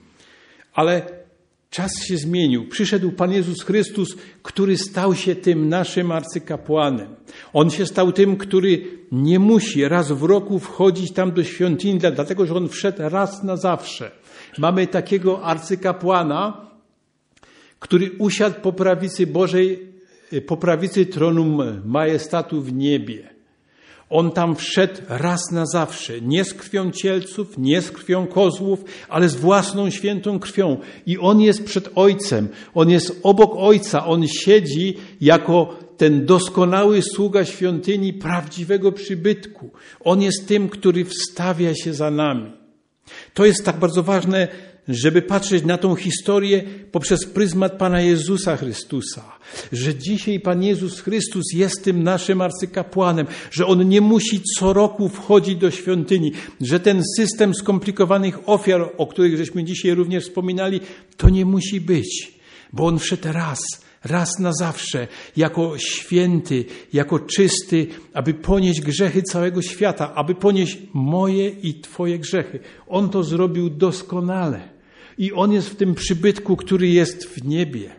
Speaker 1: Ale czas się zmienił. Przyszedł Pan Jezus Chrystus, który stał się tym naszym arcykapłanem. On się stał tym, który nie musi raz w roku wchodzić tam do świątyni, dlatego że On wszedł raz na zawsze. Mamy takiego arcykapłana, który usiadł po prawicy Bożej, po prawicy tronu majestatu w niebie. On tam wszedł raz na zawsze, nie z krwią cielców, nie z krwią kozłów, ale z własną świętą krwią. I On jest przed Ojcem, On jest obok Ojca, On siedzi jako ten doskonały sługa świątyni prawdziwego przybytku. On jest tym, który wstawia się za nami. To jest tak bardzo ważne, żeby patrzeć na tą historię poprzez pryzmat Pana Jezusa Chrystusa. Że dzisiaj Pan Jezus Chrystus jest tym naszym arcykapłanem, że On nie musi co roku wchodzić do świątyni, że ten system skomplikowanych ofiar, o których żeśmy dzisiaj również wspominali, to nie musi być, bo On wszedł raz na zawsze, jako święty, jako czysty, aby ponieść grzechy całego świata, aby ponieść moje i Twoje grzechy. On to zrobił doskonale. I On jest w tym przybytku, który jest w niebie.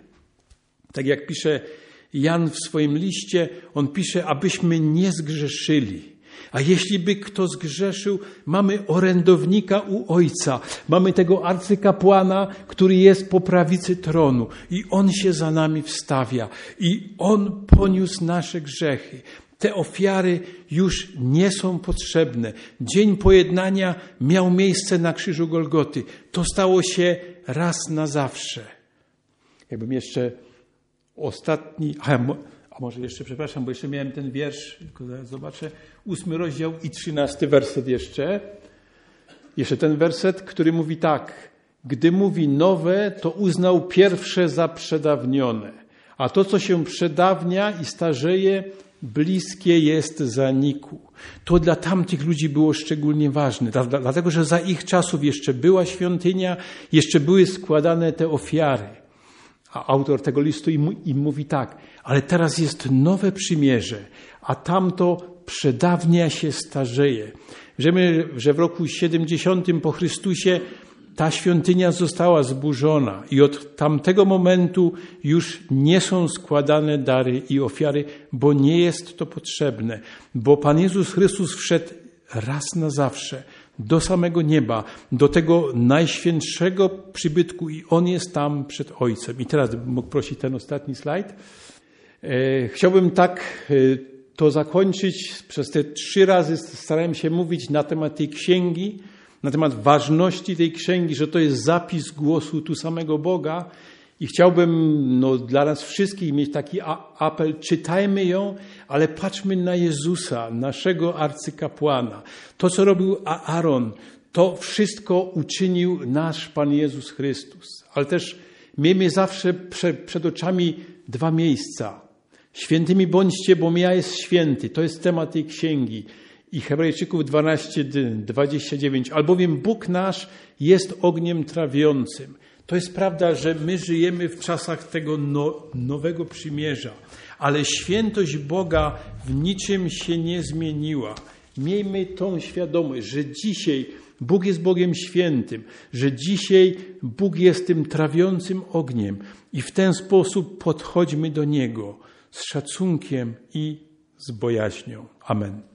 Speaker 1: Tak jak pisze Jan w swoim liście, on pisze, abyśmy nie zgrzeszyli. A jeśli by kto zgrzeszył, mamy orędownika u Ojca. Mamy tego arcykapłana, który jest po prawicy tronu. I On się za nami wstawia. I On poniósł nasze grzechy. Te ofiary już nie są potrzebne. Dzień pojednania miał miejsce na krzyżu Golgoty. To stało się raz na zawsze. Jakbym jeszcze ostatni... A może jeszcze, przepraszam, bo jeszcze miałem ten wiersz, tylko zaraz zobaczę, 8 rozdział i 13 werset jeszcze. Jeszcze ten werset, który mówi tak. Gdy mówi nowe, to uznał pierwsze za przedawnione. A to, co się przedawnia i starzeje, bliskie jest zaniku. To dla tamtych ludzi było szczególnie ważne, dlatego że za ich czasów jeszcze była świątynia, jeszcze były składane te ofiary. A autor tego listu im mówi tak, ale teraz jest nowe przymierze, a tamto przedawnia się, starzeje. Wiemy, że w roku 70 po Chrystusie ta świątynia została zburzona i od tamtego momentu już nie są składane dary i ofiary, bo nie jest to potrzebne, bo Pan Jezus Chrystus wszedł raz na zawsze do samego nieba, do tego najświętszego przybytku i On jest tam przed Ojcem. I teraz mógł prosić ten ostatni slajd. Chciałbym tak to zakończyć. Przez te 3 razy starałem się mówić na temat tej księgi, na temat ważności tej księgi, że to jest zapis głosu tu samego Boga. I chciałbym dla nas wszystkich mieć taki apel, czytajmy ją, ale patrzmy na Jezusa, naszego arcykapłana. To, co robił Aaron, to wszystko uczynił nasz Pan Jezus Chrystus. Ale też miejmy zawsze przed oczami 2 miejsca. Świętymi bądźcie, bo ja jest święty. To jest temat tej księgi. I Hebrajczyków 12:29. Albowiem Bóg nasz jest ogniem trawiącym. To jest prawda, że my żyjemy w czasach tego nowego przymierza, ale świętość Boga w niczym się nie zmieniła. Miejmy tą świadomość, że dzisiaj Bóg jest Bogiem świętym, że dzisiaj Bóg jest tym trawiącym ogniem i w ten sposób podchodźmy do Niego z szacunkiem i z bojaźnią. Amen.